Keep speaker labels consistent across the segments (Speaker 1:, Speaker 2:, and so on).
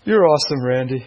Speaker 1: You're awesome, Randy.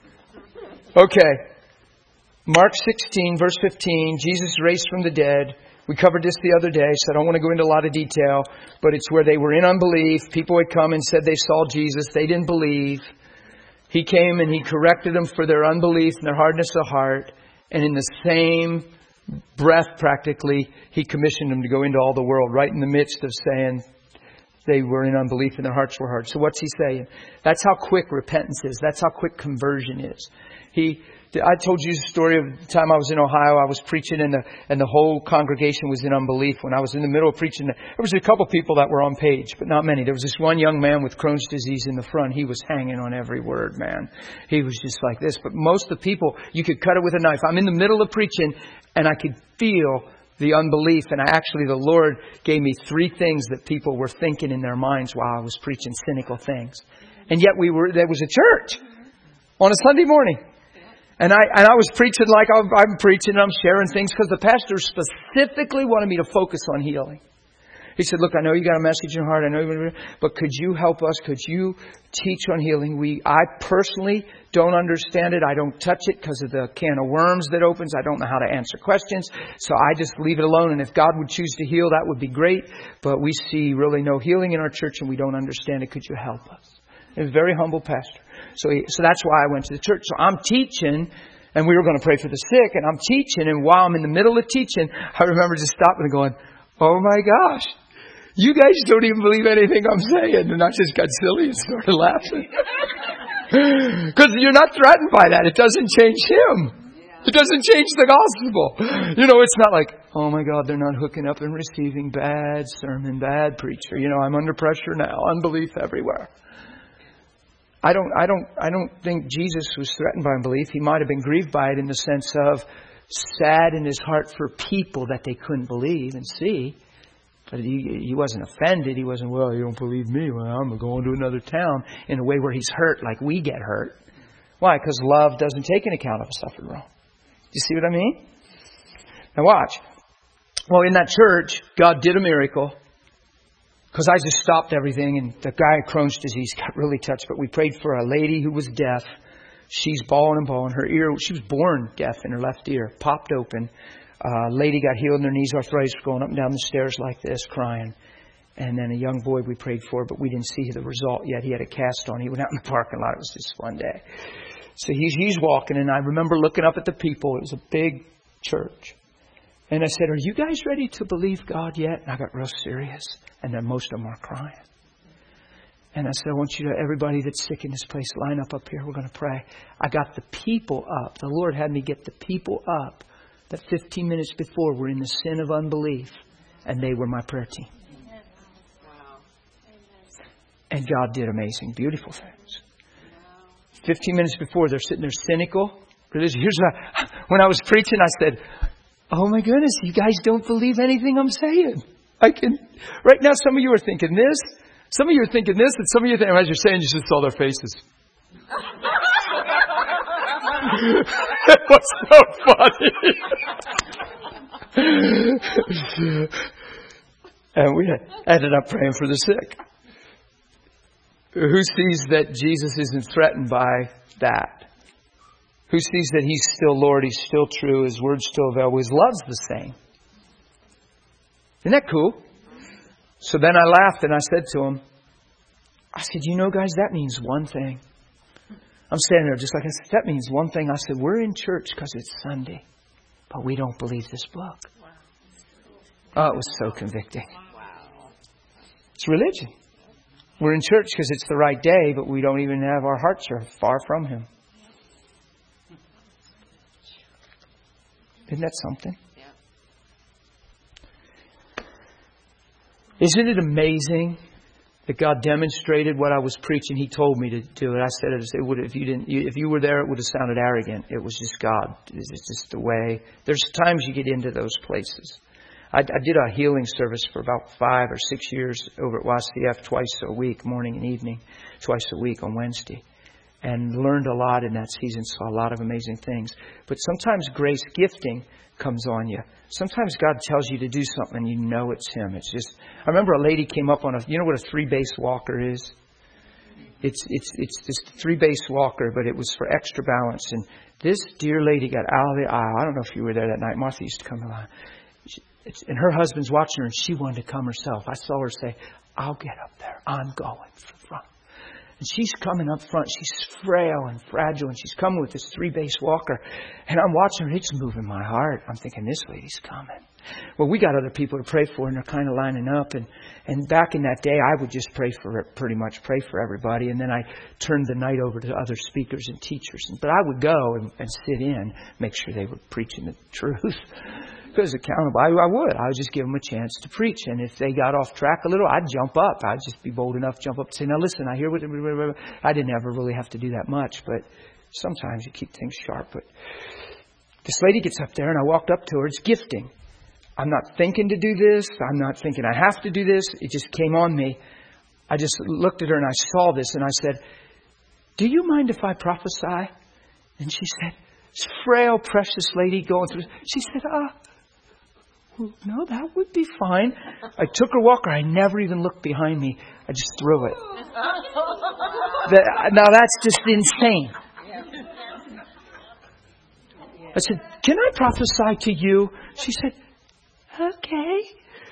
Speaker 1: Okay. Mark 16, verse 15. Jesus raised from the dead. We covered this the other day, so I don't want to go into a lot of detail. But it's where they were in unbelief. People had come and said they saw Jesus. They didn't believe. He came and He corrected them for their unbelief and their hardness of heart. And in the same breath, practically, He commissioned them to go into all the world, right in the midst of saying they were in unbelief and their hearts were hard. So what's He saying? That's how quick repentance is. That's how quick conversion is. I told you the story of the time I was in Ohio. I was preaching and the whole congregation was in unbelief. When I was in the middle of preaching, there was a couple people that were on page, but not many. There was this one young man with Crohn's disease in the front. He was hanging on every word, man. He was just like this. But most of the people, you could cut it with a knife. I'm in the middle of preaching and I could feel the unbelief. And the Lord gave me 3 things that people were thinking in their minds while I was preaching cynical things. And yet there was a church on a Sunday morning. And I was preaching like I'm preaching and I'm sharing things because the pastor specifically wanted me to focus on healing. He said, look, I know you got a message in your heart. I know, but could you help us? Could you teach on healing? I personally don't understand it. I don't touch it because of the can of worms that opens. I don't know how to answer questions. So I just leave it alone. And if God would choose to heal, that would be great. But we see really no healing in our church and we don't understand it. Could you help us? He was a very humble pastor. So that's why I went to the church. So I'm teaching, and we were going to pray for the sick, and I'm teaching, and while I'm in the middle of teaching, I remember just stopping and going, oh my gosh, you guys don't even believe anything I'm saying. And I just got silly and started laughing. Because you're not threatened by that. It doesn't change Him. It doesn't change the gospel. It's not like, oh my God, they're not hooking up and receiving bad sermon, bad preacher. I'm under pressure now. Unbelief everywhere. I don't think Jesus was threatened by unbelief. He might have been grieved by it in the sense of sad in His heart for people that they couldn't believe and see. But he wasn't offended. He wasn't, well, you don't believe me. Well, I'm going to another town, in a way where He's hurt like we get hurt. Why? Because love doesn't take into account of a suffered wrong. Do you see what I mean? Now watch. Well, in that church, God did a miracle. Because I just stopped everything and the guy with Crohn's disease got really touched. But we prayed for a lady who was deaf. She's bawling and bawling. Her ear, she was born deaf in her left ear, popped open. Lady got healed in her knees, arthritis, going up and down the stairs like this, crying. And then a young boy we prayed for, but we didn't see the result yet. He had a cast on. He went out in the parking lot. It was just a fun day. So he's walking, and I remember looking up at the people. It was a big church. And I said, are you guys ready to believe God yet? And I got real serious. And then most of them are crying. And I said, I want you to, everybody that's sick in this place, line up here. We're going to pray. I got the people up. The Lord had me get the people up that 15 minutes before were in the sin of unbelief. And they were my prayer team. And God did amazing, beautiful things. 15 minutes before, they're sitting there cynical. When I was preaching, I said, oh my goodness, you guys don't believe anything I'm saying. Right now, some of you are thinking this, some of you are thinking this, and some of you think, as you're saying, you just saw their faces. It was so funny. And we ended up praying for the sick. Who sees that Jesus isn't threatened by that? Who sees that He's still Lord, He's still true, His word's still available, His love's the same? Isn't that cool? So then I laughed and I said to him, I said, guys, that means one thing. I'm standing there just like I said, that means one thing. I said, we're in church because it's Sunday, but we don't believe this book. Oh, it was so convicting. It's religion. We're in church because it's the right day, but we don't even have, our hearts are far from Him. Isn't that something? Isn't it amazing that God demonstrated what I was preaching? He told me to do it. I said it would, if you were there, it would have sounded arrogant. It was just God. It's just the way. There's times you get into those places. I did a healing service for about 5 or 6 years over at YCF twice a week, morning and evening, twice a week on Wednesday. And learned a lot in that season, saw a lot of amazing things. But sometimes grace gifting comes on you. Sometimes God tells you to do something and you know it's Him. It's just, I remember a lady came up on you know what a 3-base walker is? It's this 3-base walker, but it was for extra balance. And this dear lady got out of the aisle. I don't know if you were there that night. Martha used to come along. And her husband's watching her, and she wanted to come herself. I saw her say, I'll get up there. I'm going for front. And she's coming up front. She's frail and fragile, and she's coming with this 3-base walker. And I'm watching her. It's moving my heart. I'm thinking, this lady's coming. Well, we got other people to pray for, and they're kind of lining up. And back in that day, I would just pray for everybody. And then I turned the night over to other speakers and teachers. But I would go and sit in, make sure they were preaching the truth. Because accountable, I would just give them a chance to preach. And if they got off track a little, I'd jump up. I'd just be bold enough to jump up and say, now listen, I hear what... I didn't ever really have to do that much, but sometimes you keep things sharp. But this lady gets up there, and I walked up to her. It's gifting. I'm not thinking to do this. I'm not thinking I have to do this. It just came on me. I just looked at her and I saw this and I said, do you mind if I prophesy? And she said, this frail, precious lady going through. She said, no, that would be fine. I took her walker. I never even looked behind me. I just threw it. Now that's just insane. I said, can I prophesy to you? She said, okay.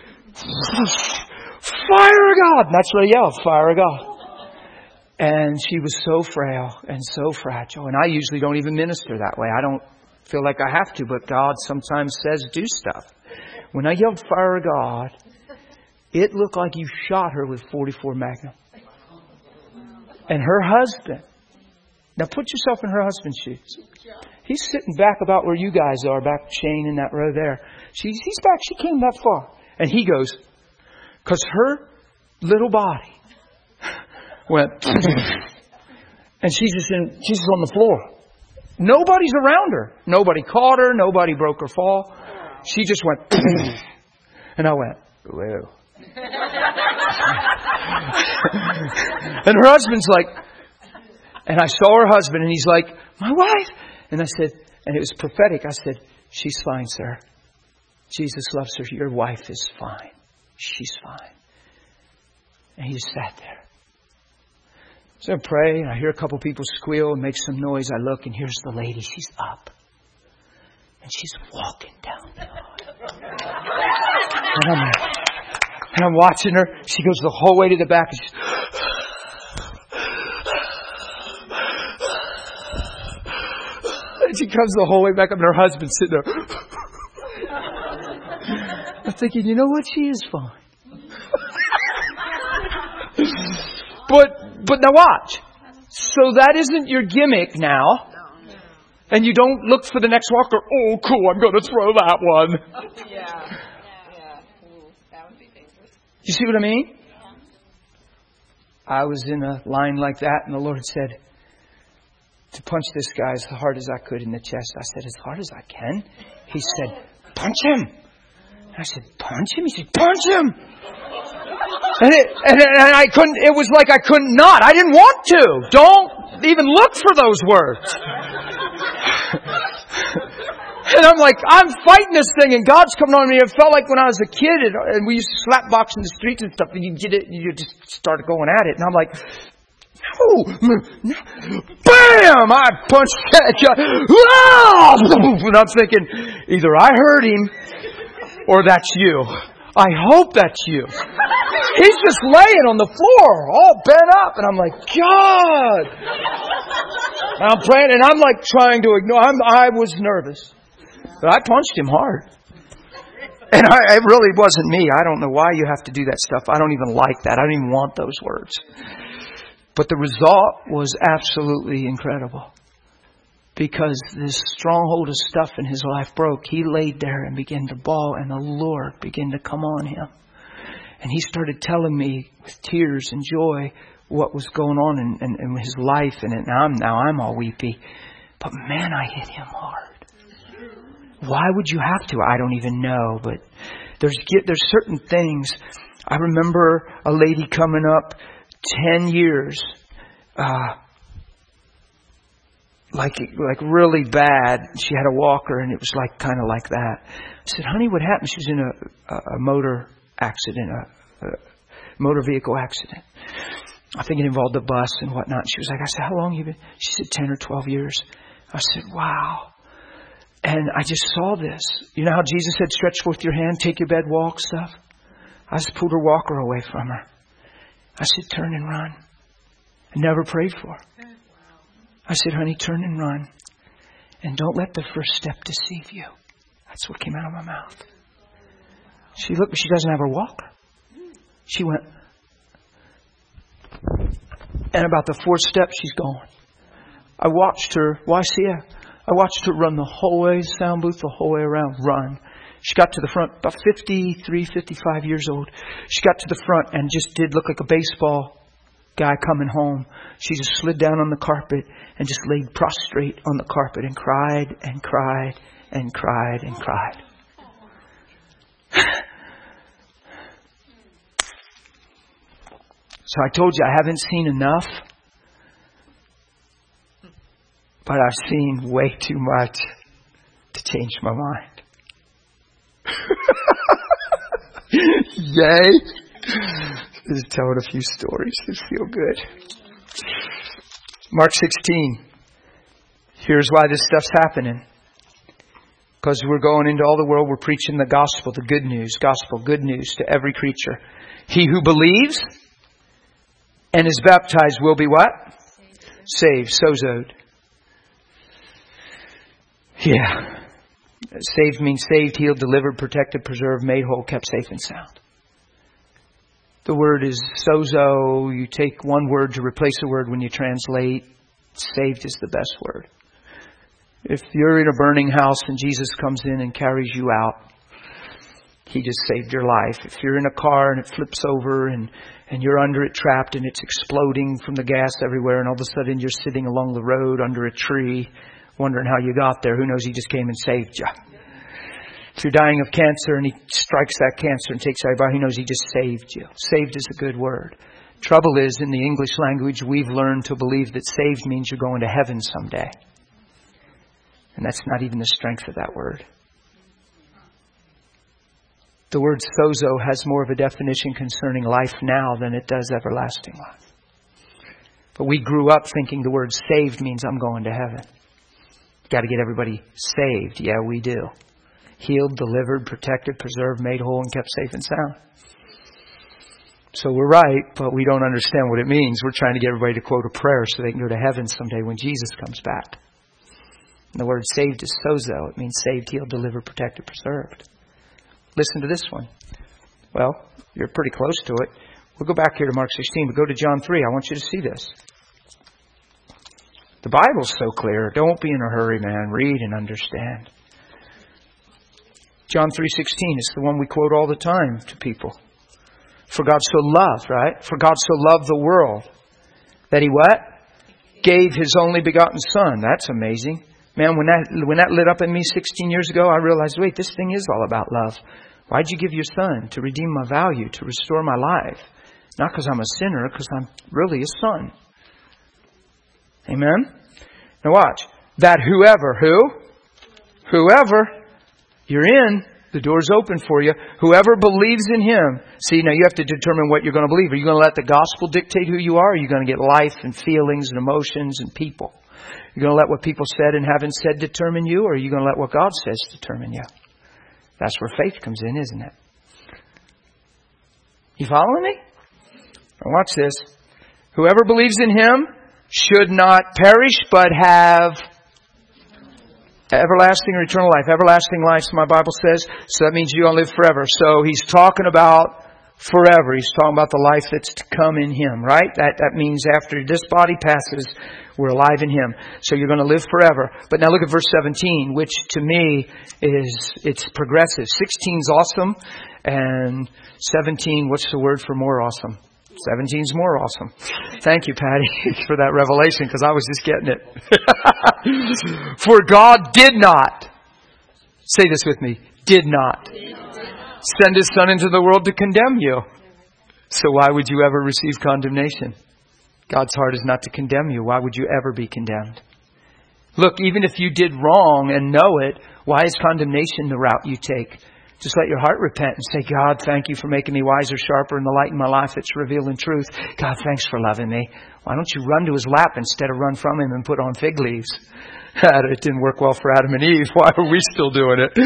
Speaker 1: Fire of God. And that's what I yelled, fire of God. And she was so frail and so fragile. And I usually don't even minister that way. I don't feel like I have to, but God sometimes says do stuff. When I yelled fire of God, it looked like you shot her with 44 Magnum. And her husband, now put yourself in her husband's shoes. He's sitting back about where you guys are, back Shane in that row there. He's back. She came that far. And he goes, because her little body went, and she's on the floor. Nobody's around her. Nobody caught her. Nobody broke her fall. She just went, and I went, whoa. And her husband's like, and I saw her husband, and he's like, my wife. And I said, and it was prophetic. I said, she's fine, sir. Jesus loves her. Your wife is fine. She's fine. And he just sat there. So I pray, and I hear a couple people squeal and make some noise. I look, and here's the lady. She's up. And she's walking down the aisle. And I'm watching her. She goes the whole way to the back. And she's... And she comes the whole way back up, and her husband's sitting there. I'm thinking, you know what? She is fine. But now watch. So that isn't your gimmick now. And you don't look for the next walker. Oh, cool, I'm going to throw that one.
Speaker 2: Yeah. Ooh, that would be dangerous.
Speaker 1: You see what I mean? Yeah. I was in a line like that, and the Lord said to punch this guy as hard as I could in the chest. I said, as hard as I can? He said, punch him. And I said, punch him? He said, punch him. And I couldn't, it was like I couldn't not. I didn't want to. Don't even look for those words. And I'm like, I'm fighting this thing, and God's coming on me. It felt like when I was a kid, and we used to slap box in the streets and stuff, and you get it, and you just start going at it. And I'm like, no. Bam! I punched that guy. And I'm thinking, either I hurt him, or that's you. I hope that's you. He's just laying on the floor, all bent up. And I'm like, God. And I'm praying, and I'm like trying to ignore. I was nervous. But I punched him hard. And it really wasn't me. I don't know why you have to do that stuff. I don't even like that. I don't even want those words. But the result was absolutely incredible. Because this stronghold of stuff in his life broke. He laid there and began to bawl, and the Lord began to come on him. And he started telling me with tears and joy what was going on in his life. And now I'm all weepy. But man, I hit him hard. Why would you have to? I don't even know. But there's certain things. I remember a lady coming up 10 years, like really bad. She had a walker, and it was like kind of like that. I said, honey, what happened? She was in a motor accident, a motor vehicle accident. I think it involved the bus and whatnot. She was like, I said, how long have you been? She said 10 or 12 years. I said, wow. And I just saw this. You know how Jesus said, stretch forth your hand, take your bed, walk stuff? I just pulled her walker away from her. I said, turn and run. I never prayed for her. I said, honey, turn and run. And don't let the first step deceive you. That's what came out of my mouth. She looked, but she doesn't have her walker. She went, and about the fourth step, she's gone. I watched her, YCF. I watched her run the whole way, sound booth, the whole way around, run. She got to the front, about 53, 55 years old. She got to the front and just did look like a baseball guy coming home. She just slid down on the carpet and just laid prostrate on the carpet and cried and cried and cried and cried. So I told you I haven't seen enough, but I've seen way too much to change my mind. Yay! Just telling a few stories to feel good. Mark 16. Here's why this stuff's happening. Because we're going into all the world, we're preaching the gospel, the good news, gospel, good news to every creature. He who believes and is baptized will be what? Saved. Sozoed. Yeah. Saved means saved, healed, delivered, protected, preserved, made whole, kept safe and sound. The word is sozo. You take one word to replace a word when you translate. Saved is the best word. If you're in a burning house and Jesus comes in and carries you out, He just saved your life. If you're in a car and it flips over and you're under it trapped and it's exploding from the gas everywhere and all of a sudden you're sitting along the road under a tree wondering how you got there, who knows, He just came and saved you. If you're dying of cancer and He strikes that cancer and takes you out, He knows He just saved you. Saved is a good word. Trouble is, in the English language, we've learned to believe that saved means you're going to heaven someday. And that's not even the strength of that word. The word sozo has more of a definition concerning life now than it does everlasting life. But we grew up thinking the word saved means I'm going to heaven. Got to get everybody saved. Yeah, we do. Healed, delivered, protected, preserved, made whole, and kept safe and sound. So we're right, but we don't understand what it means. We're trying to get everybody to quote a prayer so they can go to heaven someday when Jesus comes back. And the word saved is sozo. It means saved, healed, delivered, protected, preserved. Listen to this one. Well, you're pretty close to it. We'll go back here to Mark 16, but go to John 3. I want you to see this. The Bible's so clear. Don't be in a hurry, man. Read and understand. John 3:16 is the one we quote all the time to people. For God so loved, right? For God so loved the world that He what? Gave His only begotten Son. That's amazing. Man, when that lit up in me 16 years ago, I realized, wait, this thing is all about love. Why'd you give your Son? To redeem my value, to restore my life. Not because I'm a sinner, because I'm really a son. Amen? Now watch. That whoever, you're in, the door's open for you. Whoever believes in Him. See, now you have to determine what you're going to believe. Are you going to let the gospel dictate who you are? Or are you going to get life and feelings and emotions and people? You're going to let what people said and haven't said determine you? Or are you going to let what God says determine you? That's where faith comes in, isn't it? You following me? Now watch this. Whoever believes in Him should not perish, but have everlasting or eternal life. Everlasting life, my Bible says. So that means you're going to live forever. So He's talking about forever. He's talking about the life that's to come in Him, right? That means after this body passes, we're alive in Him. So you're going to live forever. But now look at verse 17, which to me it's progressive. 16's awesome. And 17, what's the word for more awesome? 17's more awesome. Thank you, Patty, for that revelation, because I was just getting it. For God did not, say this with me, did not send His Son into the world to condemn you. So why would you ever receive condemnation? God's heart is not to condemn you. Why would you ever be condemned? Look, even if you did wrong and know it, why is condemnation the route you take? Just let your heart repent and say, God, thank you for making me wiser, sharper, and the light in my life that's revealing truth. God, thanks for loving me. Why don't you run to His lap instead of run from Him and put on fig leaves? It didn't work well for Adam and Eve. Why are we still doing it?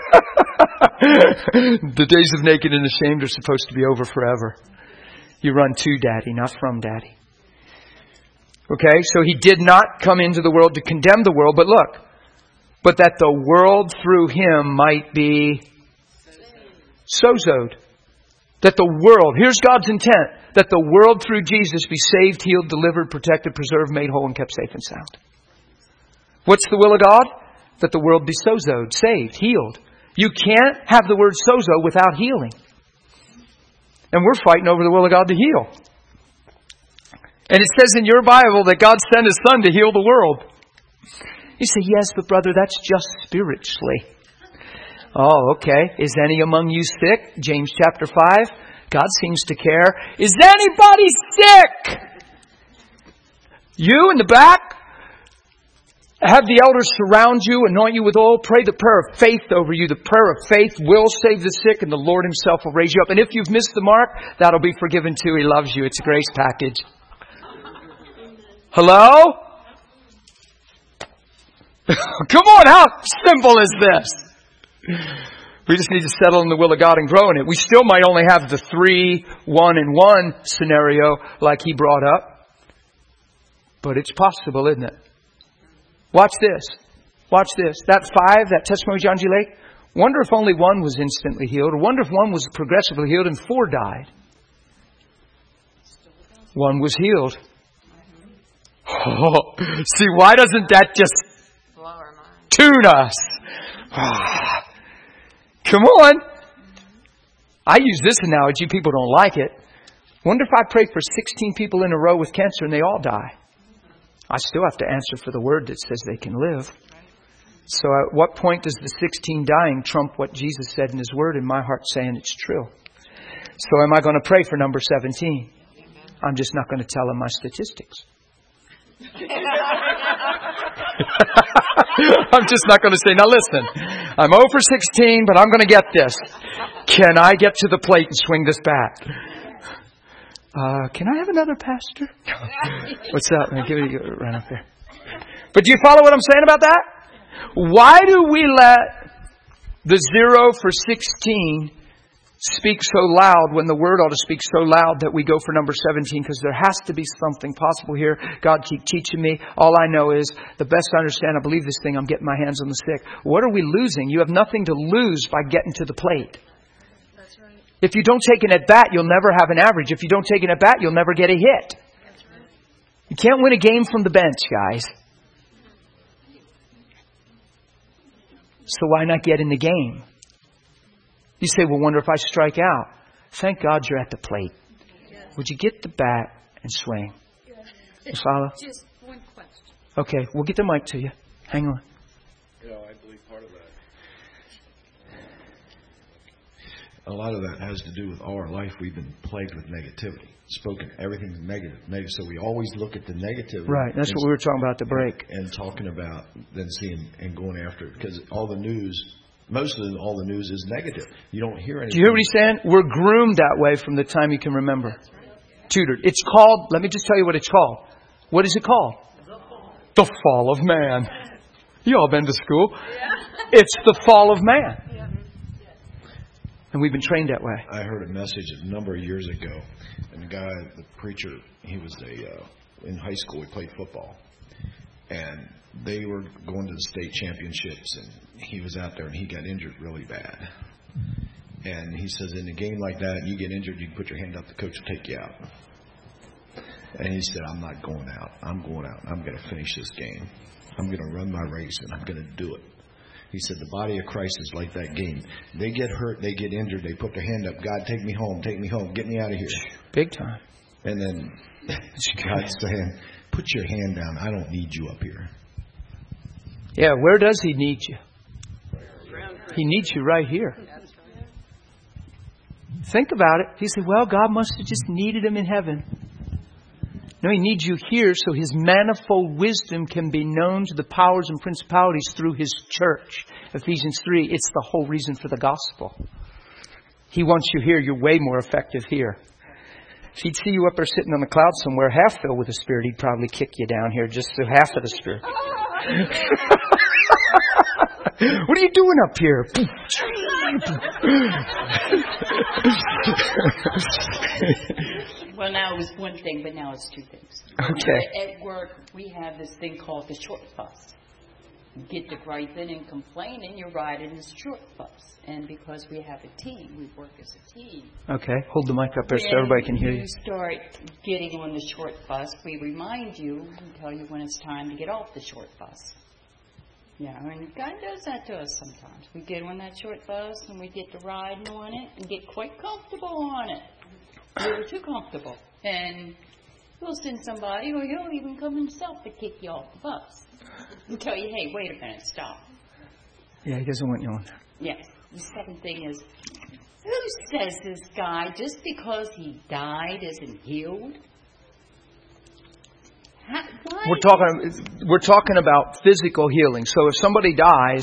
Speaker 1: The days of naked and ashamed are supposed to be over forever. You run to Daddy, not from Daddy. Okay, so He did not come into the world to condemn the world, but look, but that the world through Him might be sozoed. That the world, here's God's intent, that the world through Jesus be saved, healed, delivered, protected, preserved, made whole, and kept safe and sound. What's the will of God? That the world be sozoed, saved, healed. You can't have the word sozo without healing. And we're fighting over the will of God to heal. And it says in your Bible that God sent His Son to heal the world. You say, yes, but brother, that's just spiritually. Oh, okay. Is any among you sick? James chapter 5. God seems to care. Is anybody sick? You in the back? Have the elders surround you, anoint you with oil, pray the prayer of faith over you. The prayer of faith will save the sick, and the Lord Himself will raise you up. And if you've missed the mark, that'll be forgiven too. He loves you. It's a grace package. Hello? Come on, how simple is this? We just need to settle in the will of God and grow in it. We still might only have the 3, 1, and 1 scenario like he brought up. But it's possible, isn't it? Watch this. Watch this. That 5, that testimony of John G. Lake, wonder if only 1 was instantly healed, or wonder if 1 was progressively healed and 4 died. 1 was healed. Oh, see, why doesn't that just tune us? Come on. I use this analogy. People don't like it. Wonder if I prayed for 16 people in a row with cancer and they all die. I still have to answer for the word that says they can live. So at what point does the 16 dying trump what Jesus said in His word in my heart saying it's true? So am I going to pray for number 17? I'm just not going to tell them my statistics. I'm just not going to say, now listen, I'm 0 for 16, but I'm going to get this. Can I get to the plate and swing this bat? Can I have another pastor? What's up, man? Give it right up there. But do you follow what I'm saying about that? Why do we let the 0 for 16 speak so loud when the word ought to speak so loud that we go for number 17? Because there has to be something possible here. God keep teaching me. All I know is the best I understand, I believe this thing, I'm getting my hands on the stick. What are we losing? You have nothing to lose by getting to the plate.
Speaker 2: That's right.
Speaker 1: If you don't take an at bat, you'll never have an average. If you don't take an at bat, you'll never get a hit.
Speaker 2: That's right.
Speaker 1: You can't win a game from the bench, guys. So why not get in the game? You say, well, wonder if I strike out. Thank God you're at the plate.
Speaker 2: Yes.
Speaker 1: Would you get the bat and swing? You follow?
Speaker 2: Just one question.
Speaker 1: Okay, we'll get the mic to you. Hang on.
Speaker 3: I believe part of that. A lot of that has to do with all our life we've been plagued with negativity. Spoken, everything's negative. So we always look at the negative.
Speaker 1: Right, that's what we were talking about at the break.
Speaker 3: And talking about then seeing and going after it. Because all the news, all the news is negative. You don't hear anything.
Speaker 1: Do you hear what he's saying? We're groomed that way from the time you can remember. Tutored. It's called, let me just tell you what it's called. What is it called? The fall of man. You all been to school. It's the fall of man. And we've been trained that way.
Speaker 3: I heard a message a number of years ago. And the preacher, he was in high school, he played football. And they were going to the state championships, and he was out there, and he got injured really bad. And he says, in a game like that, you get injured, you can put your hand up, the coach will take you out. And he said, I'm not going out. I'm going out. I'm going to finish this game. I'm going to run my race, and I'm going to do it. He said, the body of Christ is like that game. They get hurt, they get injured, they put their hand up. God, take me home, get me out of here.
Speaker 1: Big time.
Speaker 3: And then God's saying, put your hand down. I don't need you up here.
Speaker 1: Yeah, where does He need you? He needs you right here. Think about it. He said, well, God must have just needed Him in heaven. No, He needs you here so His manifold wisdom can be known to the powers and principalities through His church. Ephesians 3, it's the whole reason for the gospel. He wants you here. You're way more effective here. If he'd see you up there sitting on the cloud somewhere, half filled with the Spirit, he'd probably kick you down here just to half of the Spirit. What are you doing up here?
Speaker 4: Well, now it was one thing, but now it's two things.
Speaker 1: Okay.
Speaker 4: At work, we have this thing called the short bus. You get to griping and complaining, you're riding this short bus. And because we have a team, we work as a team.
Speaker 1: Okay, hold the mic up there so everybody can hear you.
Speaker 4: When you start getting on the short bus, we remind you and tell you when it's time to get off the short bus. Yeah, and God does that to us sometimes. We get on that short bus and we get to riding on it and get quite comfortable on it. A little too comfortable. And he'll send somebody, or he'll even come himself to kick you off the bus and tell you, hey, wait a minute, stop.
Speaker 1: Yeah, he doesn't want you on there.
Speaker 4: Yes. The second thing is, who says this guy, just because he died, isn't healed?
Speaker 1: We're talking about physical healing. So if somebody dies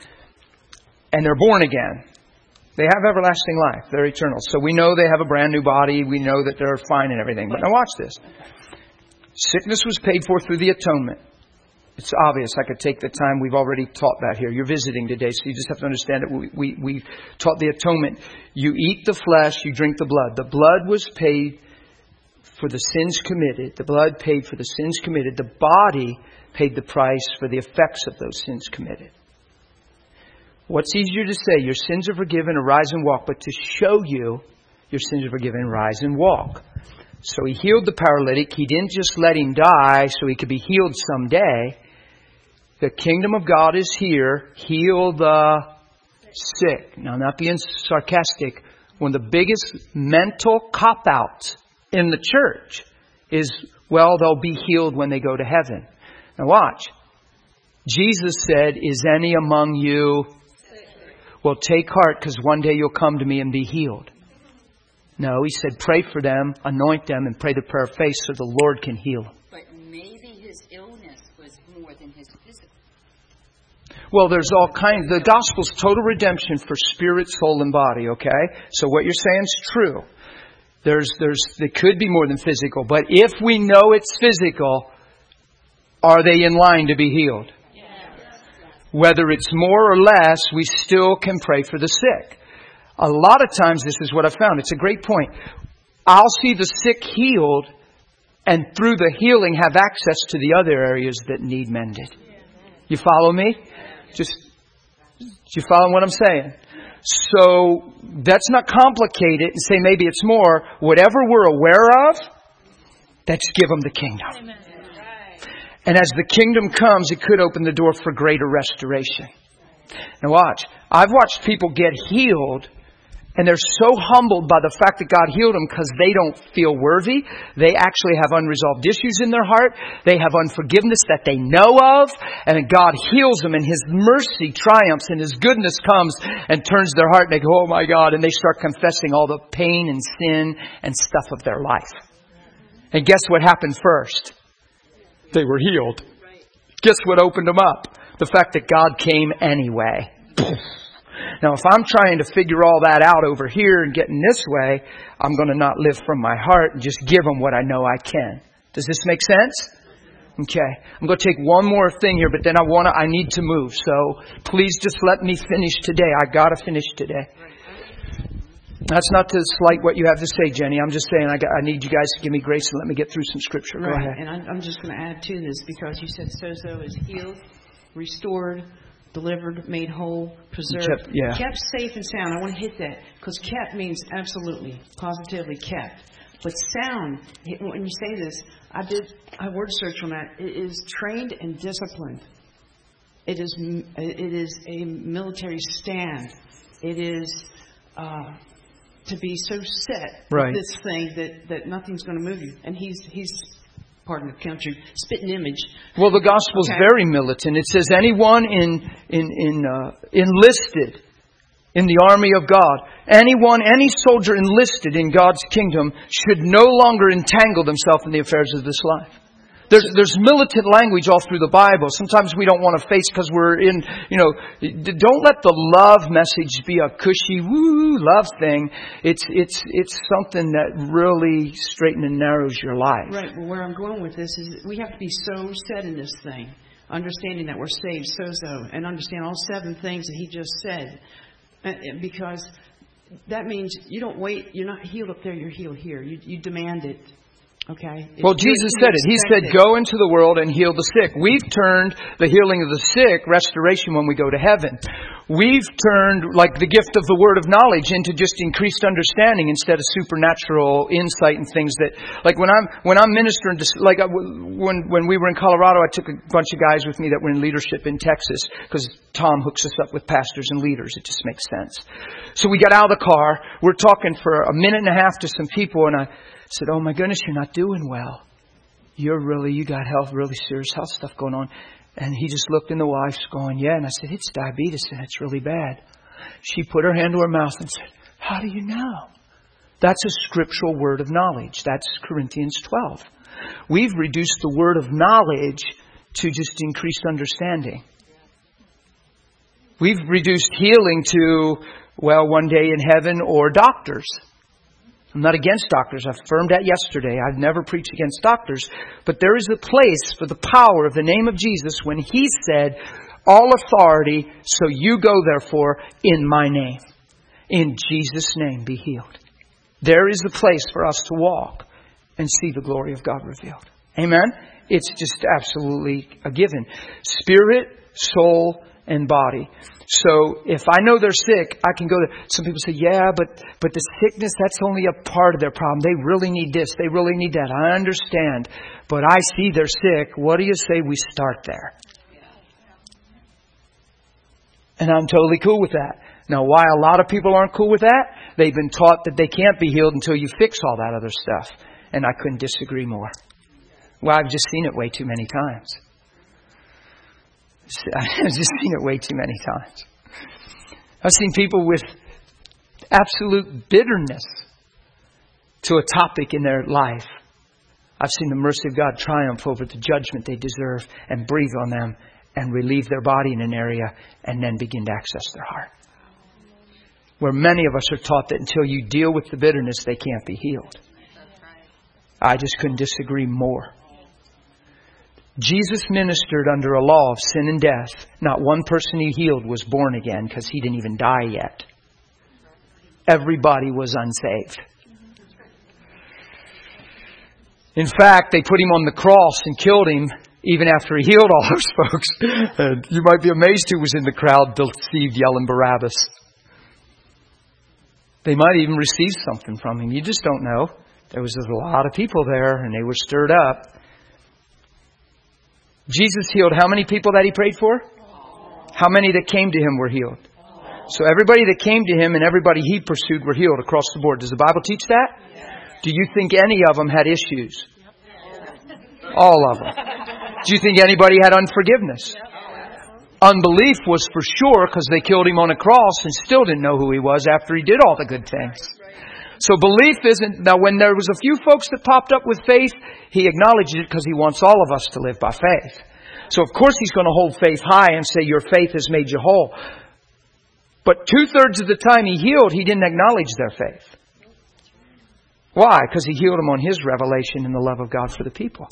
Speaker 1: and they're born again, they have everlasting life. They're eternal. So we know they have a brand new body. We know that they're fine and everything. But now watch this. Sickness was paid for through the atonement. It's obvious. I could take the time. We've already taught that here. You're visiting today, so you just have to understand that we taught the atonement. You eat the flesh, you drink the blood. The blood was paid for the sins committed. The blood paid for the sins committed. The body paid the price for the effects of those sins committed. What's easier to say? Your sins are forgiven, arise and walk. But to show you your sins are forgiven, rise and walk. So he healed the paralytic. He didn't just let him die so he could be healed someday. The kingdom of God is here. Heal the sick. Now, not being sarcastic, one of the biggest mental cop-outs in the church is, well, they'll be healed when they go to heaven. Now watch. Jesus said, is any among you? Well, take heart, because one day you'll come to me and be healed. No, he said, pray for them, anoint them, and pray the prayer of faith so the Lord can heal them.
Speaker 4: But maybe his illness was more than his physical.
Speaker 1: Well, there's all kinds. The gospel's total redemption for spirit, soul, and body, okay? So what you're saying is true. There could be more than physical. But if we know it's physical, are they in line to be healed? Yes. Whether it's more or less, we still can pray for the sick. A lot of times, this is what I found. It's a great point. I'll see the sick healed, and through the healing have access to the other areas that need mended. You follow me? You follow what I'm saying? So that's not complicated and say maybe it's more. Whatever we're aware of, let's give them the kingdom. Amen. And as the kingdom comes, it could open the door for greater restoration. Now watch. I've watched people get healed, and they're so humbled by the fact that God healed them because they don't feel worthy. They actually have unresolved issues in their heart. They have unforgiveness that they know of. And God heals them, and His mercy triumphs, and His goodness comes and turns their heart, and they go, oh my God, and they start confessing all the pain and sin and stuff of their life. And guess what happened first? They were healed. Guess what opened them up? The fact that God came anyway. Now, if I'm trying to figure all that out over here and getting this way, I'm going to not live from my heart and just give them what I know I can. Does this make sense? Okay. I'm going to take one more thing here, but then I need to move. So please just let me finish today. I got to finish today. That's not to slight what you have to say, Jenny. I'm just saying I need you guys to give me grace and let me get through some scripture. Go ahead.
Speaker 5: And I'm just going to add to this because you said Sozo is healed, restored, delivered, made whole, preserved, kept safe and sound. I want to hit that because kept means absolutely, positively kept. But sound, when you say this, I word search on that. It is trained and disciplined. It is a military stand. It is to be so set with this thing that nothing's going to move you. And he's pardon the country, spitting image. Well, the gospel's very militant. It says anyone enlisted in the army of God, any soldier enlisted in God's kingdom should no longer entangle themselves in the affairs of this life.
Speaker 1: There's militant language all through the Bible. Sometimes we don't want to face because we're in, don't let the love message be a cushy, woo, love thing. It's something that really straightens and narrows your life.
Speaker 5: Right. Well, where I'm going with this is we have to be so set in this thing, understanding that we're saved, sozo, and understand all 7 things that he just said. Because that means you don't wait. You're not healed up there. You're healed here. You demand it. Okay.
Speaker 1: Well, Jesus said it. He said, go into the world and heal the sick. We've turned the healing of the sick, restoration when we go to heaven. We've turned like the gift of the word of knowledge into just increased understanding instead of supernatural insight and things that, like when I'm ministering to, like when we were in Colorado, I took a bunch of guys with me that were in leadership in Texas because Tom hooks us up with pastors and leaders. It just makes sense. So we got out of the car. We're talking for a minute and a half to some people, and I said, oh my goodness, you're not doing well. You got really serious health stuff going on. And he just looked in the wife's going, yeah. And I said, it's diabetes and it's really bad. She put her hand to her mouth and said, how do you know? That's a scriptural word of knowledge. That's Corinthians 12. We've reduced the word of knowledge to just increased understanding. We've reduced healing to, well, one day in heaven or doctors. I'm not against doctors. I affirmed that yesterday. I've never preached against doctors. But there is a place for the power of the name of Jesus when He said, all authority, so you go therefore in my name. In Jesus' name be healed. There is a place for us to walk and see the glory of God revealed. Amen? It's just absolutely a given. Spirit, soul, and body. So if I know they're sick, I can go to... Some people say, yeah, but the sickness, that's only a part of their problem. They really need this. They really need that. I understand. But I see they're sick. What do you say we start there? And I'm totally cool with that. Now, why a lot of people aren't cool with that? They've been taught that they can't be healed until you fix all that other stuff. And I couldn't disagree more. Well, I've just seen it way too many times. I've just seen it way too many times. I've seen people with absolute bitterness to a topic in their life. I've seen the mercy of God triumph over the judgment they deserve and breathe on them and relieve their body in an area and then begin to access their heart. Where many of us are taught that until you deal with the bitterness, they can't be healed. I just couldn't disagree more. Jesus ministered under a law of sin and death. Not one person He healed was born again because He didn't even die yet. Everybody was unsaved. In fact, they put Him on the cross and killed Him even after He healed all those folks. And you might be amazed who was in the crowd deceived yelling Barabbas. They might even receive something from Him. You just don't know. There was a lot of people there and they were stirred up. Jesus healed how many people that He prayed for? How many that came to Him were healed? So everybody that came to Him and everybody He pursued were healed across the board. Does the Bible teach that? Do you think any of them had issues? All of them. Do you think anybody had unforgiveness? Unbelief was for sure because they killed Him on a cross and still didn't know who He was after He did all the good things. So belief isn't... Now, when there was a few folks that popped up with faith, He acknowledged it because He wants all of us to live by faith. So, of course, He's going to hold faith high and say, your faith has made you whole. But 2/3 of the time He healed, He didn't acknowledge their faith. Why? Because He healed them on His revelation and the love of God for the people.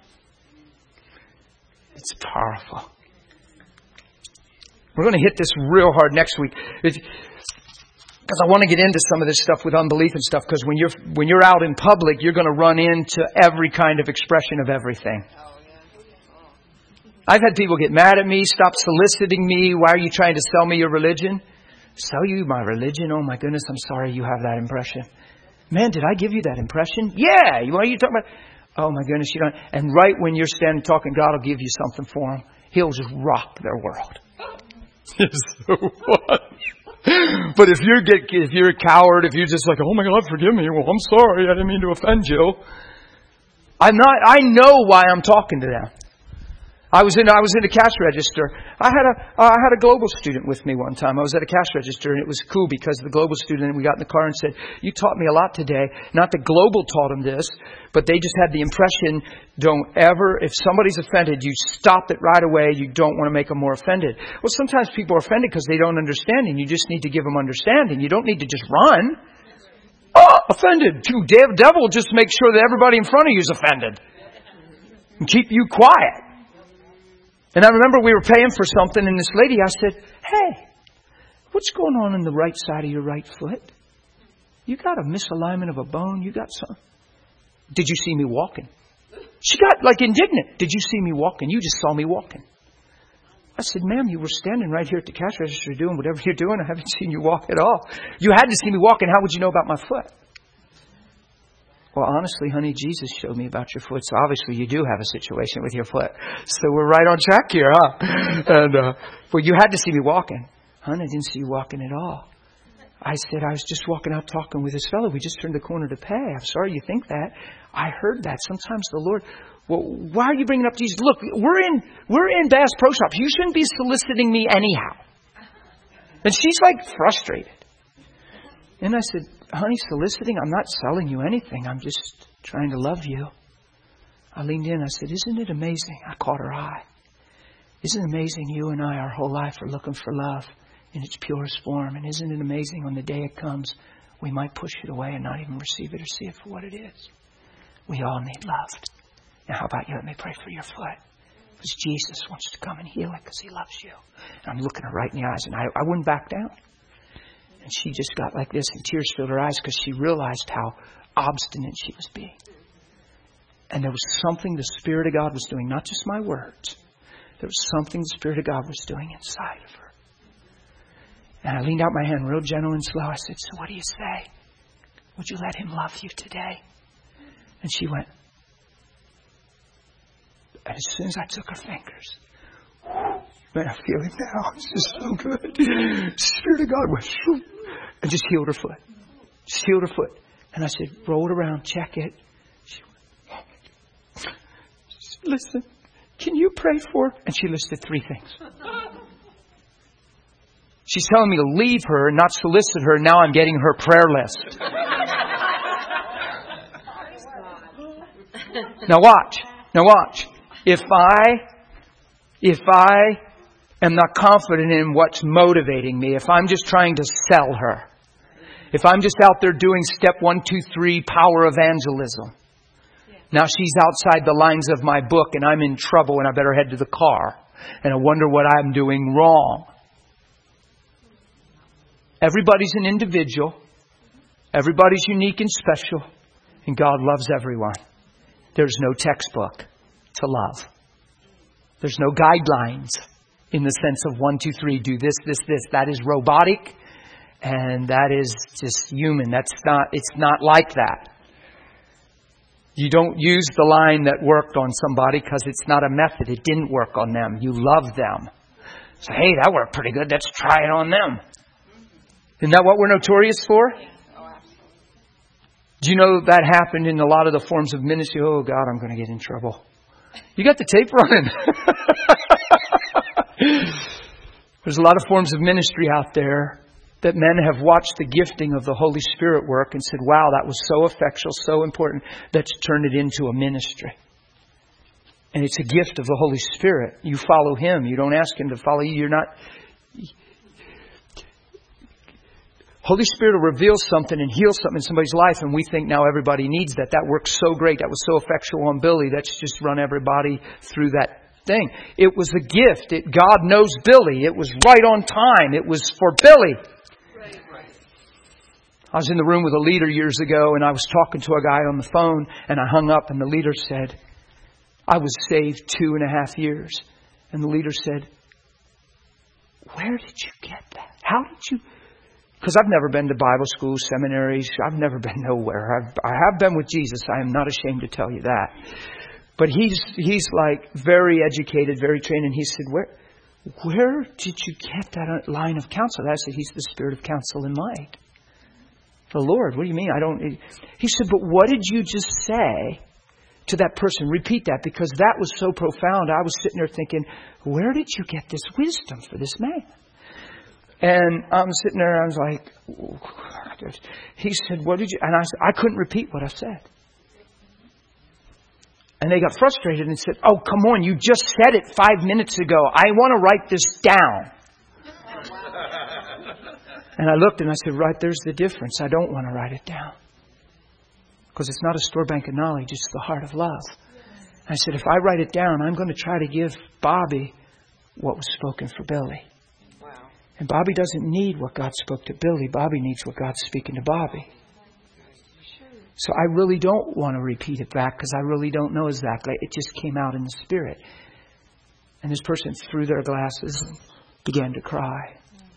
Speaker 1: It's powerful. We're going to hit this real hard next week. Because I want to get into some of this stuff with unbelief and stuff. Because when you're out in public, you're going to run into every kind of expression of everything. I've had people get mad at me, stop soliciting me. Why are you trying to sell me your religion? Sell you my religion? Oh my goodness, I'm sorry you have that impression. Man, did I give you that impression? Yeah. What are you talking about? Oh my goodness, you don't. And right when you're standing talking, God will give you something for them. He'll just rock their world. So what? But if you're a coward, if you're just like, oh my God, forgive me. Well, I'm sorry. I didn't mean to offend you. I know why I'm talking to them. I was in a cash register. I had a global student with me one time. I was at a cash register, and it was cool because the global student, we got in the car and said, "You taught me a lot today." Not that global taught them this, but they just had the impression, don't ever, if somebody's offended, you stop it right away. You don't want to make them more offended. Well, sometimes people are offended because they don't understand, and you just need to give them understanding. You don't need to just run. Oh, offended. Devil just make sure that everybody in front of you is offended and keep you quiet. And I remember we were paying for something, and this lady, I said, "Hey, what's going on in the right side of your right foot? You got a misalignment of a bone? You got something? Did you see me walking?" She got like indignant. "Did you see me walking? You just saw me walking." I said, "Ma'am, you were standing right here at the cash register doing whatever you're doing. I haven't seen you walk at all. You had to see me walking. How would you know about my foot?" "Well, honestly, honey, Jesus showed me about your foot. So obviously you do have a situation with your foot. So we're right on track here, huh?" And, "Well, you had to see me walking." "Honey, I didn't see you walking at all." I said, "I was just walking out talking with this fellow. We just turned the corner to pay. I'm sorry you think that. I heard that. Sometimes the Lord..." "Well, why are you bringing up Jesus? Look, we're in Bass Pro Shops. You shouldn't be soliciting me anyhow." And she's like frustrated. And I said, "Honey, soliciting? I'm not selling you anything. I'm just trying to love you." I leaned in. I said, "Isn't it amazing?" I caught her eye. "Isn't it amazing you and I, our whole life, are looking for love in its purest form? And isn't it amazing when the day it comes, we might push it away and not even receive it or see it for what it is? We all need love. Now, how about you? Let me pray for your foot. Because Jesus wants to come and heal it because He loves you." And I'm looking her right in the eyes, and I wouldn't back down. And she just got like this, and tears filled her eyes because she realized how obstinate she was being. And there was something the Spirit of God was doing, not just my words. There was something the Spirit of God was doing inside of her. And I leaned out my hand real gentle and slow. I said, "So what do you say? Would you let Him love you today?" And she went. And as soon as I took her fingers, man, I feel Him now. It's just so good. The Spirit of God went and just healed her foot. Just healed her foot. And I said, "Roll it around, check it." She said, "Listen, can you pray for her?" And she listed 3 things. She's telling me to leave her and not solicit her. Now I'm getting her prayer list. Now watch. If I am not confident in what's motivating me, if I'm just trying to sell her, if I'm just out there doing step 1, 2, 3, power evangelism, now she's outside the lines of my book and I'm in trouble and I better head to the car and I wonder what I'm doing wrong. Everybody's an individual. Everybody's unique and special. And God loves everyone. There's no textbook to love. There's no guidelines in the sense of 1, 2, 3, do this, this, this. That is robotic and that is just human. It's not like that. You don't use the line that worked on somebody because it's not a method. It didn't work on them. You love them. So, hey, that worked pretty good. Let's try it on them. Isn't that what we're notorious for? Do you know that happened in a lot of the forms of ministry? Oh, God, I'm going to get in trouble. You got the tape running. There's a lot of forms of ministry out there that men have watched the gifting of the Holy Spirit work and said, wow, that was so effectual, so important. Let's turn it into a ministry. And it's a gift of the Holy Spirit. You follow Him. You don't ask Him to follow you. You're not... Holy Spirit will reveal something and heal something in somebody's life, and we think now everybody needs that. That works so great. That was so effectual on Billy. Let's just run everybody through that thing. It was a gift. God knows Billy. It was right on time. It was for Billy. I was in the room with a leader years ago, and I was talking to a guy on the phone, and I hung up, and the leader said, I was saved 2.5 years. And the leader said, where did you get that? How did you... Because I've never been to Bible school, seminaries. I've never been nowhere. I have been with Jesus. I am not ashamed to tell you that. But he's like very educated, very trained. And he said, where did you get that line of counsel? I said, He's the Spirit of counsel and might. The Lord, what do you mean? He said, but what did you just say to that person. Repeat that, because that was so profound. I was sitting there thinking, where did you get this wisdom for this man? And I'm sitting there, I was like, oh, God. He said, what did you... And I said, I couldn't repeat what I said. And they got frustrated and said, oh, come on, you just said it 5 minutes ago. I want to write this down. And I looked and I said, right, there's the difference. I don't want to write it down. Because it's not a store bank of knowledge, it's the heart of love. I said, if I write it down, I'm going to try to give Bobby what was spoken for Billy. Wow. And Bobby doesn't need what God spoke to Billy. Bobby needs what God's speaking to Bobby. So I really don't want to repeat it back because I really don't know exactly. It just came out in the Spirit. And this person threw their glasses and began to cry.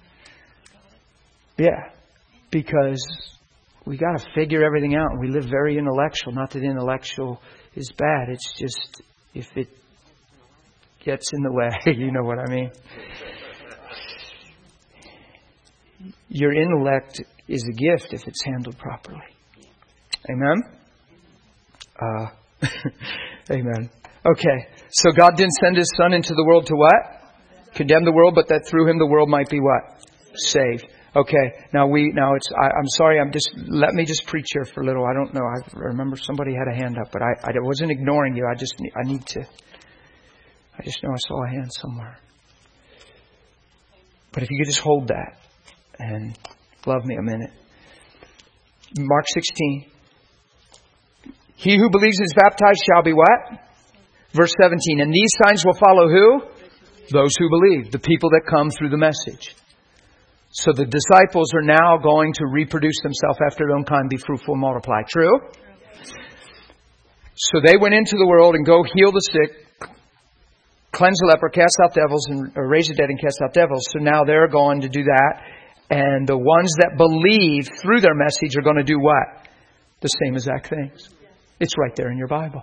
Speaker 1: Yeah, because we got to figure everything out. We live very intellectual. Not that intellectual is bad. It's just if it gets in the way, you know what I mean. Your intellect is a gift if it's handled properly. Amen? Amen. Okay, so God didn't send His Son into the world to what? Condemn the world, but that through Him the world might be what? Saved. Okay, I'm sorry, let me just preach here for a little. I don't know. I remember somebody had a hand up, but I wasn't ignoring you. I just know I saw a hand somewhere. But if you could just hold that and love me a minute. Mark 16. He who believes and is baptized shall be what? Verse 17. And these signs will follow who? Those who believe. The people that come through the message. So the disciples are now going to reproduce themselves after their own kind, be fruitful and multiply. True? So they went into the world and go heal the sick, cleanse the leper, cast out devils, or raise the dead and cast out devils. So now they're going to do that. And the ones that believe through their message are going to do what? The same exact things. It's right there in your Bible.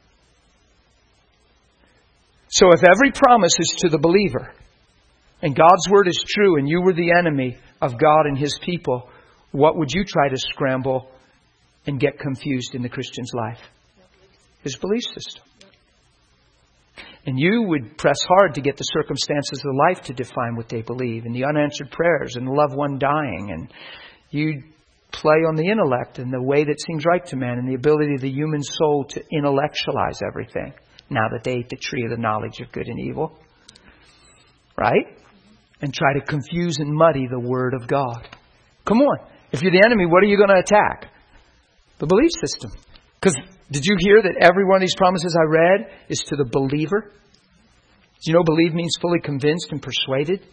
Speaker 1: So if every promise is to the believer, and God's Word is true, and you were the enemy of God and His people, what would you try to scramble and get confused in the Christian's life? His belief system. And you would press hard to get the circumstances of life to define what they believe, and the unanswered prayers, and the loved one dying, and you'd play on the intellect and the way that seems right to man, and the ability of the human soul to intellectualize everything, now that they ate the tree of the knowledge of good and evil. Right? And try to confuse and muddy the Word of God. Come on. If you're the enemy, what are you going to attack? The belief system. Because did you hear that every one of these promises I read is to the believer? Do you know believe means fully convinced and persuaded?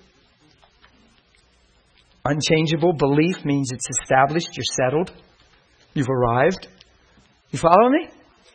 Speaker 1: Unchangeable belief means it's established, you're settled, you've arrived. You follow me?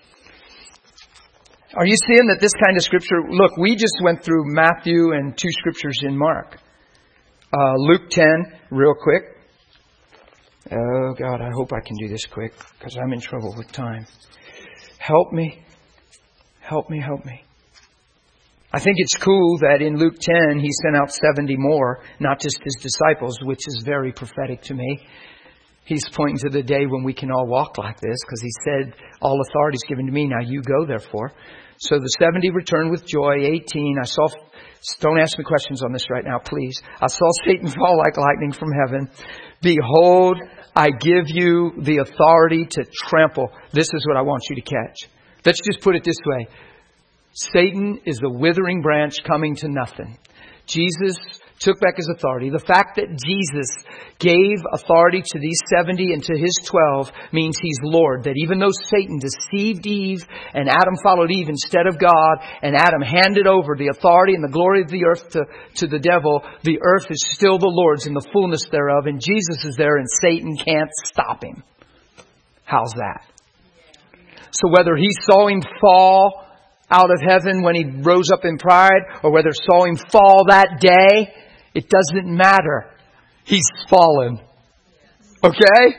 Speaker 1: Are you seeing that this kind of scripture... Look, we just went through Matthew and 2 scriptures in Mark. Luke 10, real quick. Oh, God, I hope I can do this quick because I'm in trouble with time. Help me. Help me, help me. I think it's cool that in Luke 10, He sent out 70 more, not just His disciples, which is very prophetic to me. He's pointing to the day when we can all walk like this because He said, all authority is given to me, now you go therefore. So the 70 returned with joy. 18, I saw... Don't ask me questions on this right now, please. I saw Satan fall like lightning from heaven. Behold, I give you the authority to trample. This is what I want you to catch. Let's just put it this way. Satan is the withering branch coming to nothing. Jesus took back His authority. The fact that Jesus gave authority to these 70 and to His 12 means He's Lord. That even though Satan deceived Eve and Adam followed Eve instead of God, and Adam handed over the authority and the glory of the earth to the devil, the earth is still the Lord's and the fullness thereof, and Jesus is there and Satan can't stop Him. How's that? So whether He saw Him fall out of heaven when He rose up in pride, or whether saw Him fall that day, it doesn't matter. He's fallen. Okay?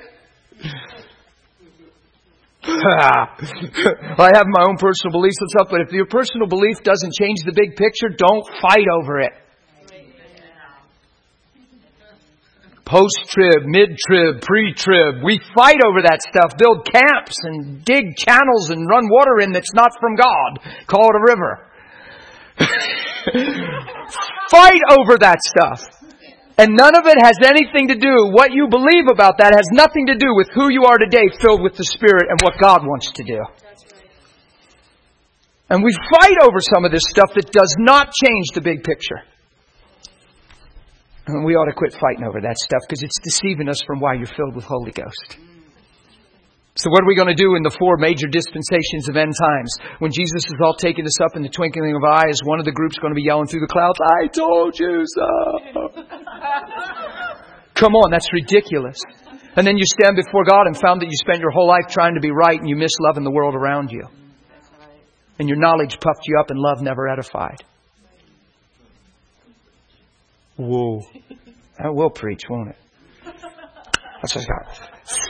Speaker 1: I have my own personal beliefs and stuff, but if your personal belief doesn't change the big picture, don't fight over it. Post-trib, mid-trib, pre-trib. We fight over that stuff. Build camps and dig channels and run water in that's not from God. Call it a river. Fight over that stuff. And none of it has anything to do, what you believe about that has nothing to do with who you are today, filled with the Spirit and what God wants to do. And we fight over some of this stuff that does not change the big picture. And we ought to quit fighting over that stuff because it's deceiving us from why you're filled with Holy Ghost. So what are we going to do in the 4 major dispensations of end times? When Jesus is all taking us up in the twinkling of an eye, is one of the groups going to be yelling through the clouds, I told you so. Come on, that's ridiculous. And then you stand before God and found that you spent your whole life trying to be right and you miss loving the world around you. And your knowledge puffed you up and love never edified. Whoa. That will preach, won't it? That's just got...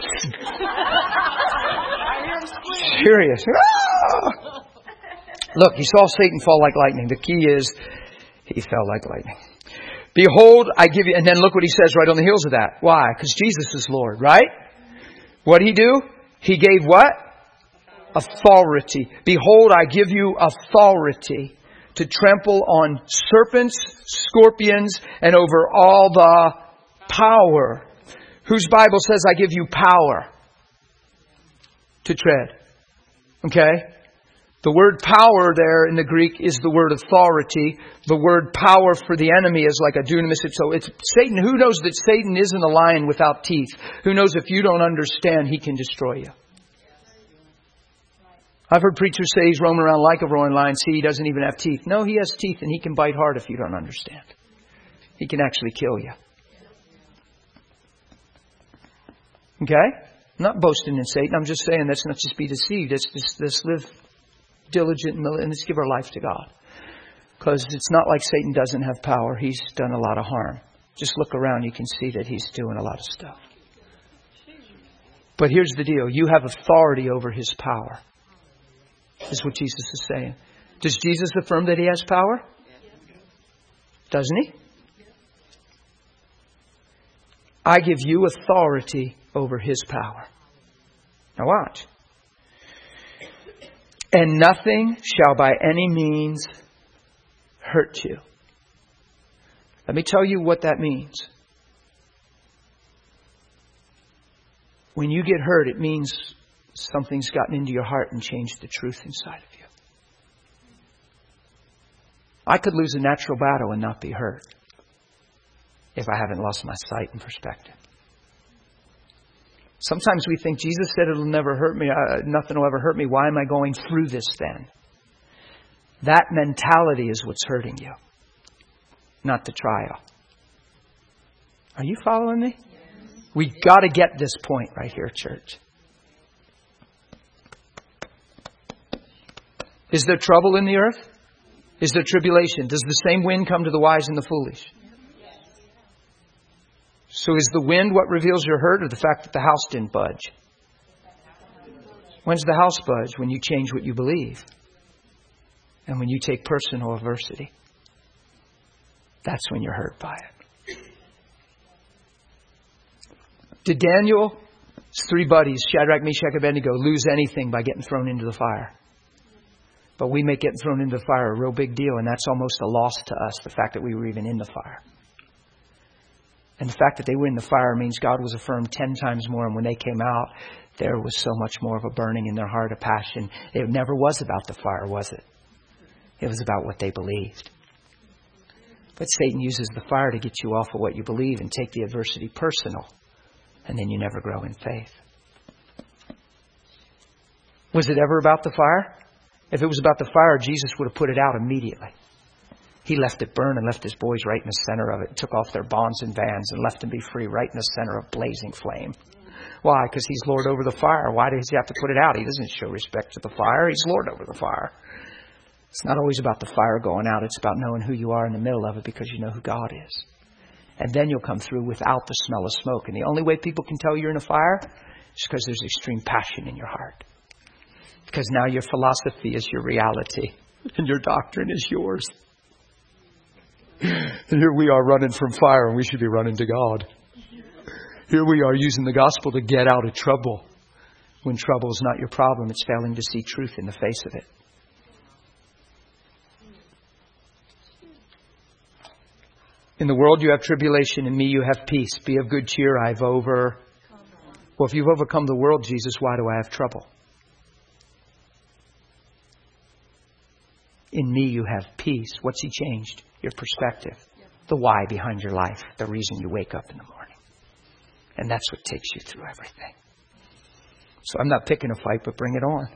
Speaker 1: Serious. Look, you saw Satan fall like lightning. The key is, he fell like lightning. Behold, I give you... And then look what he says right on the heels of that. Why? Because Jesus is Lord, right? What did he do? He gave what? Authority. Behold, I give you authority to trample on serpents, scorpions, and over all the power. Whose Bible says I give you power to tread. Okay? The word power there in the Greek is the word authority. The word power for the enemy is like a dunamis. So it's Satan. Who knows that Satan isn't a lion without teeth? Who knows if you don't understand, he can destroy you? I've heard preachers say he's roaming around like a roaring lion. See, he doesn't even have teeth. No, he has teeth and he can bite hard if you don't understand. He can actually kill you. Okay? I'm not boasting in Satan. I'm just saying let's not just be deceived. Let's live diligent and let's give our life to God. Because it's not like Satan doesn't have power. He's done a lot of harm. Just look around. You can see that he's doing a lot of stuff. But here's the deal. You have authority over his power. Is what Jesus is saying. Does Jesus affirm that he has power? Doesn't he? I give you authority over his power. Now watch. And nothing shall by any means hurt you. Let me tell you what that means. When you get hurt, it means something's gotten into your heart and changed the truth inside of you. I could lose a natural battle and not be hurt if I haven't lost my sight and perspective. Sometimes we think Jesus said it'll never hurt me. Nothing will ever hurt me. Why am I going through this then? That mentality is what's hurting you, not the trial. Are you following me? We got to get this point right here, church. Is there trouble in the earth? Is there tribulation? Does the same wind come to the wise and the foolish? So is the wind what reveals your hurt, or the fact that the house didn't budge? When's the house budge? When you change what you believe. And when you take personal adversity. That's when you're hurt by it. Did Daniel's 3 buddies, Shadrach, Meshach, and Abednego, lose anything by getting thrown into the fire? But we make getting thrown into the fire a real big deal, and that's almost a loss to us, the fact that we were even in the fire. And the fact that they were in the fire means God was affirmed 10 times more, and when they came out, there was so much more of a burning in their heart, a passion. It never was about the fire, was it? It was about what they believed. But Satan uses the fire to get you off of what you believe and take the adversity personal, and then you never grow in faith. Was it ever about the fire? If it was about the fire, Jesus would have put it out immediately. He left it burn and left his boys right in the center of it. Took off their bonds and bands and left them be free right in the center of blazing flame. Why? Because he's Lord over the fire. Why does he have to put it out? He doesn't show respect to the fire. He's Lord over the fire. It's not always about the fire going out. It's about knowing who you are in the middle of it because you know who God is. And then you'll come through without the smell of smoke. And the only way people can tell you're in a fire is because there's extreme passion in your heart. Because now your philosophy is your reality and your doctrine is yours. And here we are running from fire and we should be running to God. Here we are using the gospel to get out of trouble. When trouble is not your problem, it's failing to see truth in the face of it. In the world you have tribulation, in me you have peace. Be of good cheer, I've overcome. Well, if you've overcome the world, Jesus, why do I have trouble? In me you have peace. What's He changed? Your perspective. The why behind your life. The reason you wake up in the morning. And that's what takes you through everything. So I'm not picking a fight, but bring it on.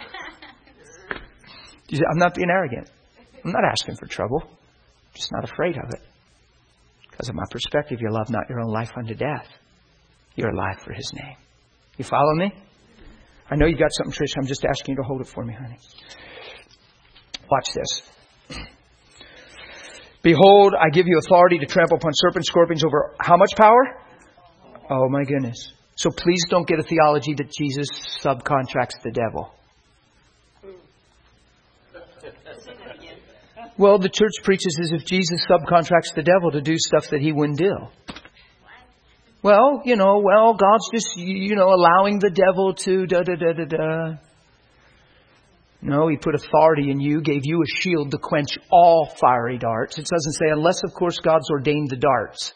Speaker 1: I'm not being arrogant. I'm not asking for trouble. I'm just not afraid of it. Because of my perspective, you love not your own life unto death. You're alive for His name. You follow me? I know you got something, Trish. I'm just asking you to hold it for me, honey. Watch this. Behold, I give you authority to trample upon serpents, scorpions over how much power? Oh my goodness. So please don't get a theology that Jesus subcontracts the devil. Well, the church preaches as if Jesus subcontracts the devil to do stuff that He wouldn't do. Well, God's just, allowing the devil to da-da-da-da-da. No, He put authority in you, gave you a shield to quench all fiery darts. It doesn't say, unless, of course, God's ordained the darts.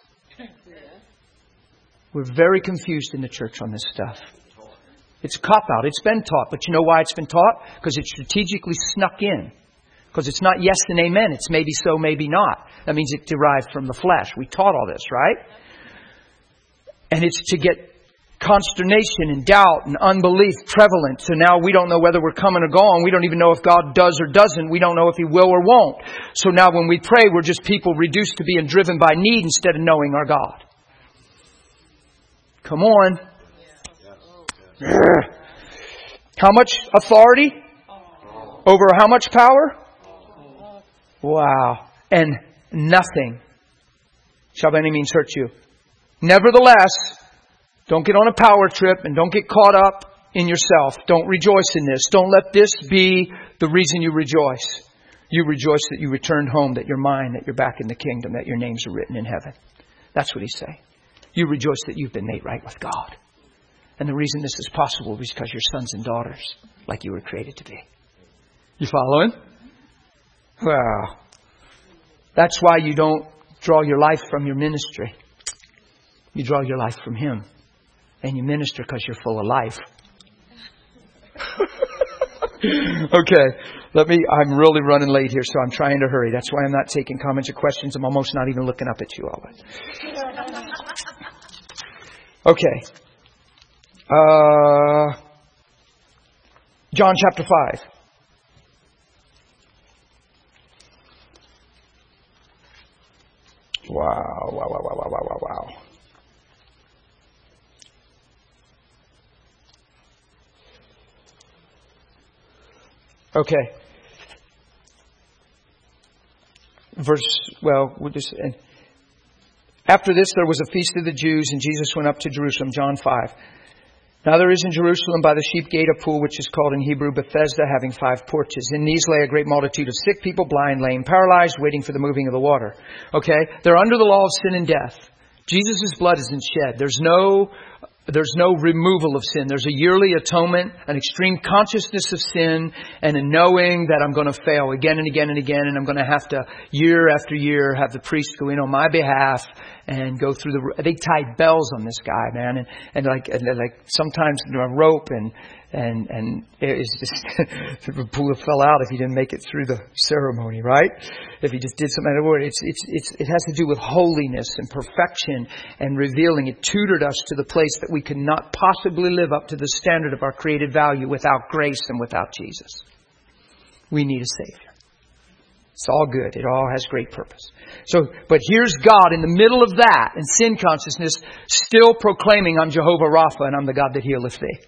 Speaker 1: We're very confused in the church on this stuff. It's a cop-out. It's been taught. But you know why it's been taught? Because it's strategically snuck in. Because it's not yes and amen. It's maybe so, maybe not. That means it derived from the flesh. We taught all this, right? And it's to get consternation and doubt and unbelief prevalent. So now we don't know whether we're coming or going. We don't even know if God does or doesn't. We don't know if He will or won't. So now when we pray, we're just people reduced to being driven by need instead of knowing our God. Come on. How much authority? Over how much power? Wow. And nothing shall by any means hurt you. Nevertheless, don't get on a power trip and don't get caught up in yourself. Don't rejoice in this. Don't let this be the reason you rejoice. You rejoice that you returned home, that you're mine, that you're back in the kingdom, that your names are written in heaven. That's what He's saying. You rejoice that you've been made right with God. And the reason this is possible is because you're sons and daughters like you were created to be. You following? Wow. That's why you don't draw your life from your ministry. You draw your life from Him. And you minister because you're full of life. Okay. I'm really running late here, so I'm trying to hurry. That's why I'm not taking comments or questions. I'm almost not even looking up at you all. Okay. John chapter 5. Wow. Okay. After this, there was a feast of the Jews, and Jesus went up to Jerusalem. John 5. Now there is in Jerusalem by the sheep gate a pool, which is called in Hebrew Bethesda, having 5 porches. In these lay a great multitude of sick people, blind, lame, paralyzed, waiting for the moving of the water. Okay? They're under the law of sin and death. Jesus' blood isn't shed. There's no removal of sin. There's a yearly atonement, an extreme consciousness of sin, and a knowing that I'm going to fail again and again and again, and I'm going to have to, year after year, have the priest go in on my behalf and go through they tied bells on this guy, man, and like sometimes a rope, and it was just the pool fell out if he didn't make it through the ceremony, right? If he just did something out of order. It has to do with holiness and perfection and revealing. It tutored us to the place that we could not possibly live up to the standard of our created value without grace and without Jesus. We need a Savior. It's all good. It all has great purpose. But here's God in the middle of that and sin consciousness, still proclaiming, I'm Jehovah Rapha and I'm the God that healeth thee.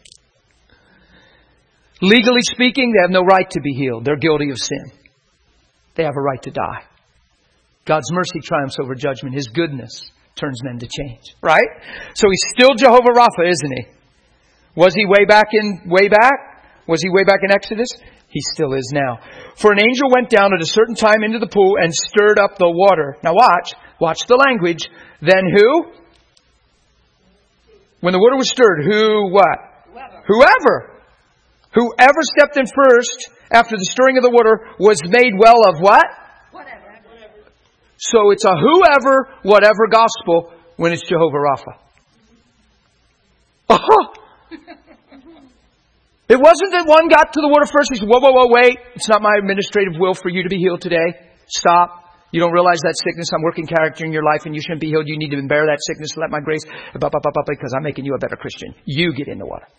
Speaker 1: Legally speaking, they have no right to be healed. They're guilty of sin. They have a right to die. God's mercy triumphs over judgment. His goodness turns men to change. Right? So He's still Jehovah Rapha, isn't He? Was He way back? Was He way back in Exodus? He still is now. For an angel went down at a certain time into the pool and stirred up the water. Now watch the language. Then who? When the water was stirred, who what? Whoever stepped in first after the stirring of the water was made well of what?
Speaker 2: Whatever.
Speaker 1: So it's a whoever, whatever gospel when it's Jehovah Rapha. It wasn't that one got to the water first. He said, whoa, wait. It's not my administrative will for you to be healed today. Stop. You don't realize that sickness. I'm working character in your life and you shouldn't be healed. You need to bear that sickness. Let my grace, because I'm making you a better Christian. You get in the water.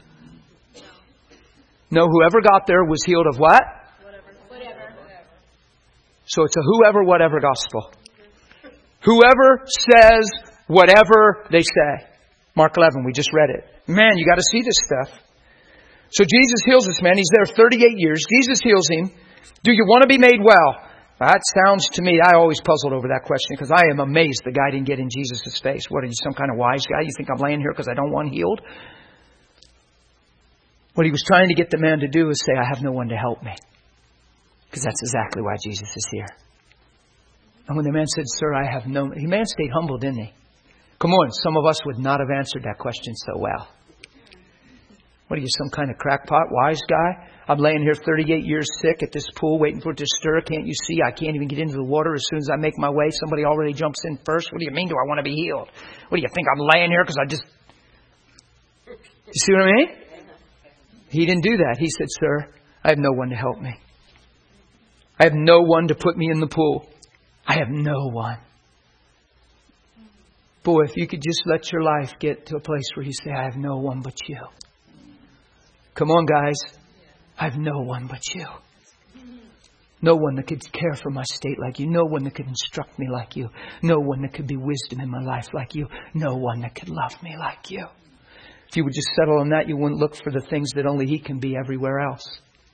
Speaker 1: No, whoever got there was healed of what?
Speaker 2: Whatever.
Speaker 1: So it's a whoever, whatever gospel. Whoever says whatever they say. Mark 11, we just read it. Man, you got to see this stuff. So Jesus heals this man. He's there 38 years. Jesus heals him. Do you want to be made well? That sounds to me, I always puzzled over that question because I am amazed the guy didn't get in Jesus' face. What, are you some kind of wise guy? You think I'm laying here because I don't want healed? What he was trying to get the man to do is say, I have no one to help me. Because that's exactly why Jesus is here. And when the man said, sir, I have no... The man stayed humble, didn't he? Come on, some of us would not have answered that question so well. What are you, some kind of crackpot, wise guy? I'm laying here 38 years sick at this pool waiting for it to stir. Can't you see? I can't even get into the water. As soon as I make my way, somebody already jumps in first. What do you mean, do I want to be healed? What do you think, I'm laying here because I just... You see what I mean? He didn't do that. He said, sir, I have no one to help me. I have no one to put me in the pool. I have no one. Boy, if you could just let your life get to a place where you say, I have no one but you. Come on, guys. I have no one but you. No one that could care for my state like you. No one that could instruct me like you. No one that could be wisdom in my life like you. No one that could love me like you. If you would just settle on that, you wouldn't look for the things that only He can be everywhere else.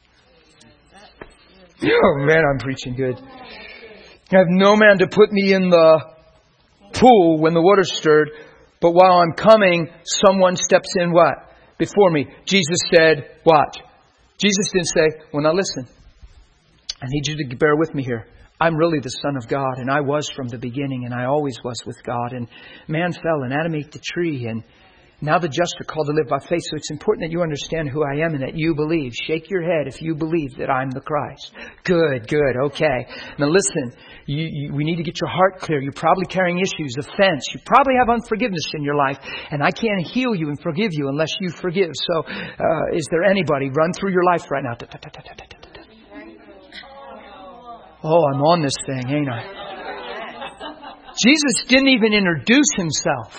Speaker 1: Oh, man, I'm preaching good. I have no man to put me in the pool when the water's stirred, but while I'm coming, someone steps in what? Before me. Jesus said, watch. Jesus didn't say, well, now listen, I need you to bear with me here. I'm really the Son of God, and I was from the beginning, and I always was with God. And man fell, and Adam ate the tree, and now the just are called to live by faith. So it's important that you understand who I am and that you believe. Shake your head if you believe that I'm the Christ. Good, okay. Now listen, we need to get your heart clear. You're probably carrying issues, offense. You probably have unforgiveness in your life. And I can't heal you and forgive you unless you forgive. So is there anybody? Run through your life right now. Oh, I'm on this thing, ain't I? Jesus didn't even introduce Himself.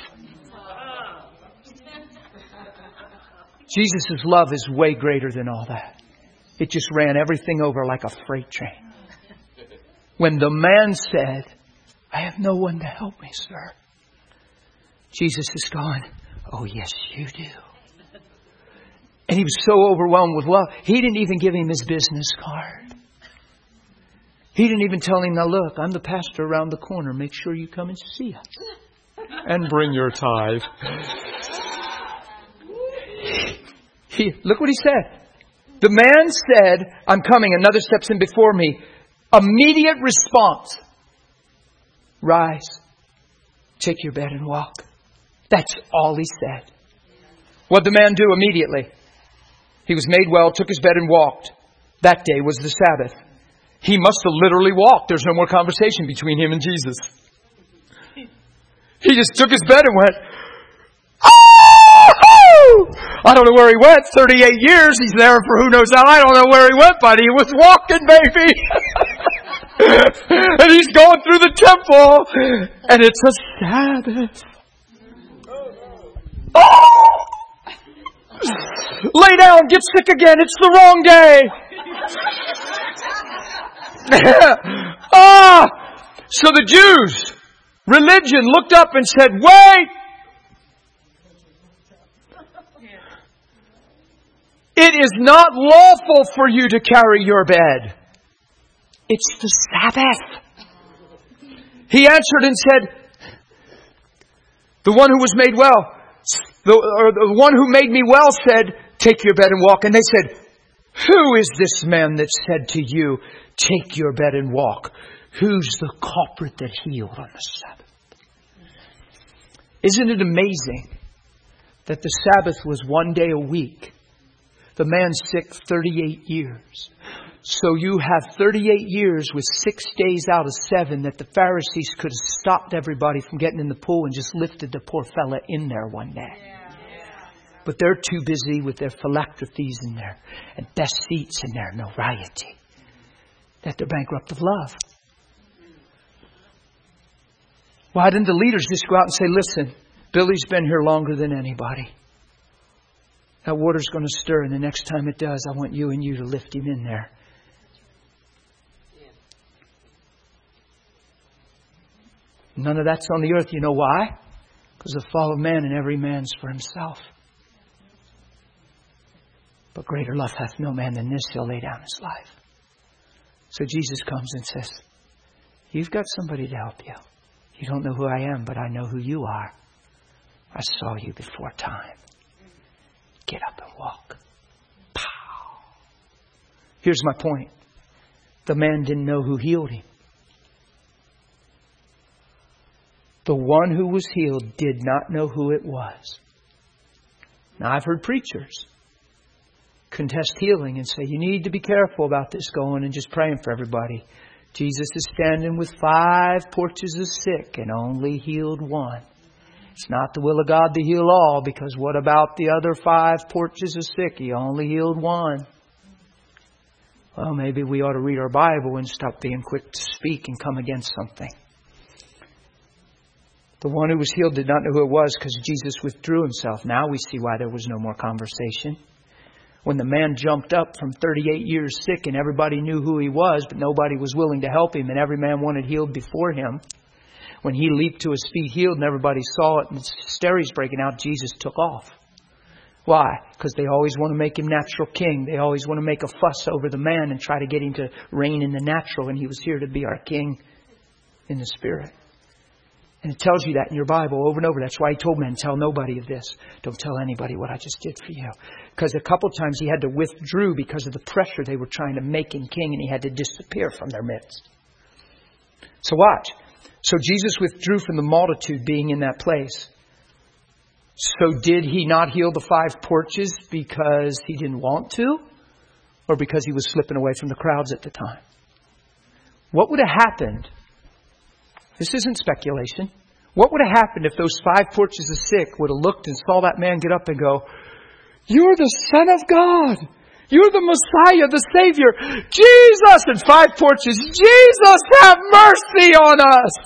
Speaker 1: Jesus' love is way greater than all that. It just ran everything over like a freight train. When the man said, I have no one to help me, sir. Jesus is going, oh, yes, you do. And he was so overwhelmed with love. He didn't even give him his business card. He didn't even tell him, now look, I'm the pastor around the corner. Make sure you come and see us. And bring your tithe. Look what he said. The man said, I'm coming. Another steps in before me. Immediate response. Rise. Take your bed and walk. That's all he said. What did the man do immediately? He was made well, took his bed and walked. That day was the Sabbath. He must have literally walked. There's no more conversation between him and Jesus. He just took his bed and went, I don't know where he went. 38 years. He's there for who knows how. I don't know where he went, but he was walking, baby. And he's going through the temple. And it's a Sabbath. Oh! Lay down. Get sick again. It's the wrong day. So the Jews, religion, looked up and said, wait. It is not lawful for you to carry your bed. It's the Sabbath. He answered and said, the one who was made well, the one who made me well said, take your bed and walk. And they said, who is this man that said to you, take your bed and walk? Who's the culprit that healed on the Sabbath? Isn't it amazing that the Sabbath was one day a week. The man's sick 38 years. So you have 38 years with 6 days out of 7 that the Pharisees could have stopped everybody from getting in the pool and just lifted the poor fella in there one day. But they're too busy with their phylacteries and their and best seats and their notoriety that they're bankrupt of love. Why didn't the leaders just go out and say, listen, Billy's been here longer than anybody. That water's going to stir, and the next time it does, I want you and you to lift him in there. None of that's on the earth. You know why? Because the fall of man, and every man's for himself. But greater love hath no man than this, he'll lay down his life. So Jesus comes and says, you've got somebody to help you. You don't know who I am, but I know who you are. I saw you before time. Get up and walk. Pow. Here's my point. The man didn't know who healed him. The one who was healed did not know who it was. Now, I've heard preachers contest healing and say, you need to be careful about this going and just praying for everybody. Jesus is standing with 5 porches of sick and only healed one. It's not the will of God to heal all, because what about the other 5 porches of sick? He only healed one. Well, maybe we ought to read our Bible and stop being quick to speak and come against something. The one who was healed did not know who it was because Jesus withdrew himself. Now we see why there was no more conversation. When the man jumped up from 38 years sick and everybody knew who he was, but nobody was willing to help him and every man wanted healed before him. When he leaped to his feet healed and everybody saw it and hysteria breaking out, Jesus took off. Why? Because they always want to make him natural king. They always want to make a fuss over the man and try to get him to reign in the natural. And he was here to be our king in the spirit. And it tells you that in your Bible over and over. That's why he told men, tell nobody of this. Don't tell anybody what I just did for you. Because a couple of times he had to withdraw because of the pressure they were trying to make him king, and he had to disappear from their midst. So watch. So Jesus withdrew from the multitude being in that place. So did he not heal the 5 porches because he didn't want to? Or because he was slipping away from the crowds at the time? What would have happened? This isn't speculation. What would have happened if those 5 porches of sick would have looked and saw that man get up and go, you're the Son of God. You're the Messiah, the Savior. Jesus! And 5 porches. Jesus, have mercy on us.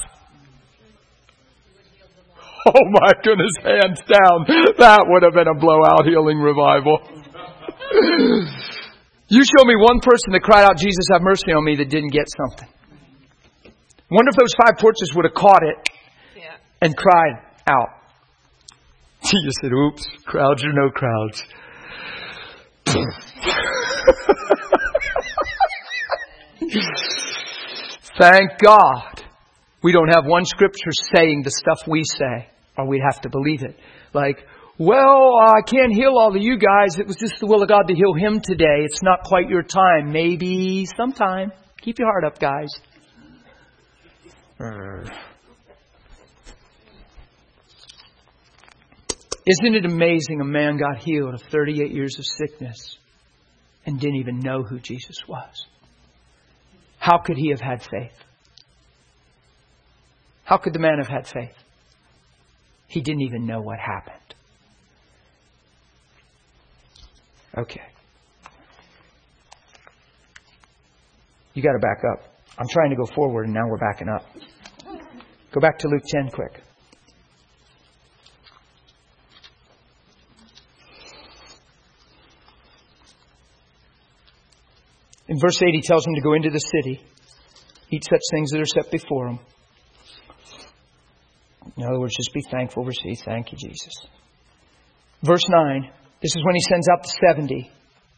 Speaker 1: Oh my goodness, hands down. That would have been a blowout healing revival. You show me one person that cried out, Jesus, have mercy on me, that didn't get something. Wonder if those 5 porches would have caught it and cried out. He just said, oops, crowds or no crowds. Thank God we don't have one scripture saying the stuff we say, or we'd have to believe it. Like, well, I can't heal all of you guys. It was just the will of God to heal him today. It's not quite your time. Maybe sometime. Keep your heart up, guys. Isn't it amazing a man got healed of 38 years of sickness and didn't even know who Jesus was? How could he have had faith? How could the man have had faith? He didn't even know what happened. Okay. You got to back up. I'm trying to go forward and now we're backing up. Go back to Luke 10 quick. In verse 8, he tells him to go into the city, eat such things that are set before him. In other words, just be thankful, receive. Thank you, Jesus. Verse 9, this is when he sends out the 70.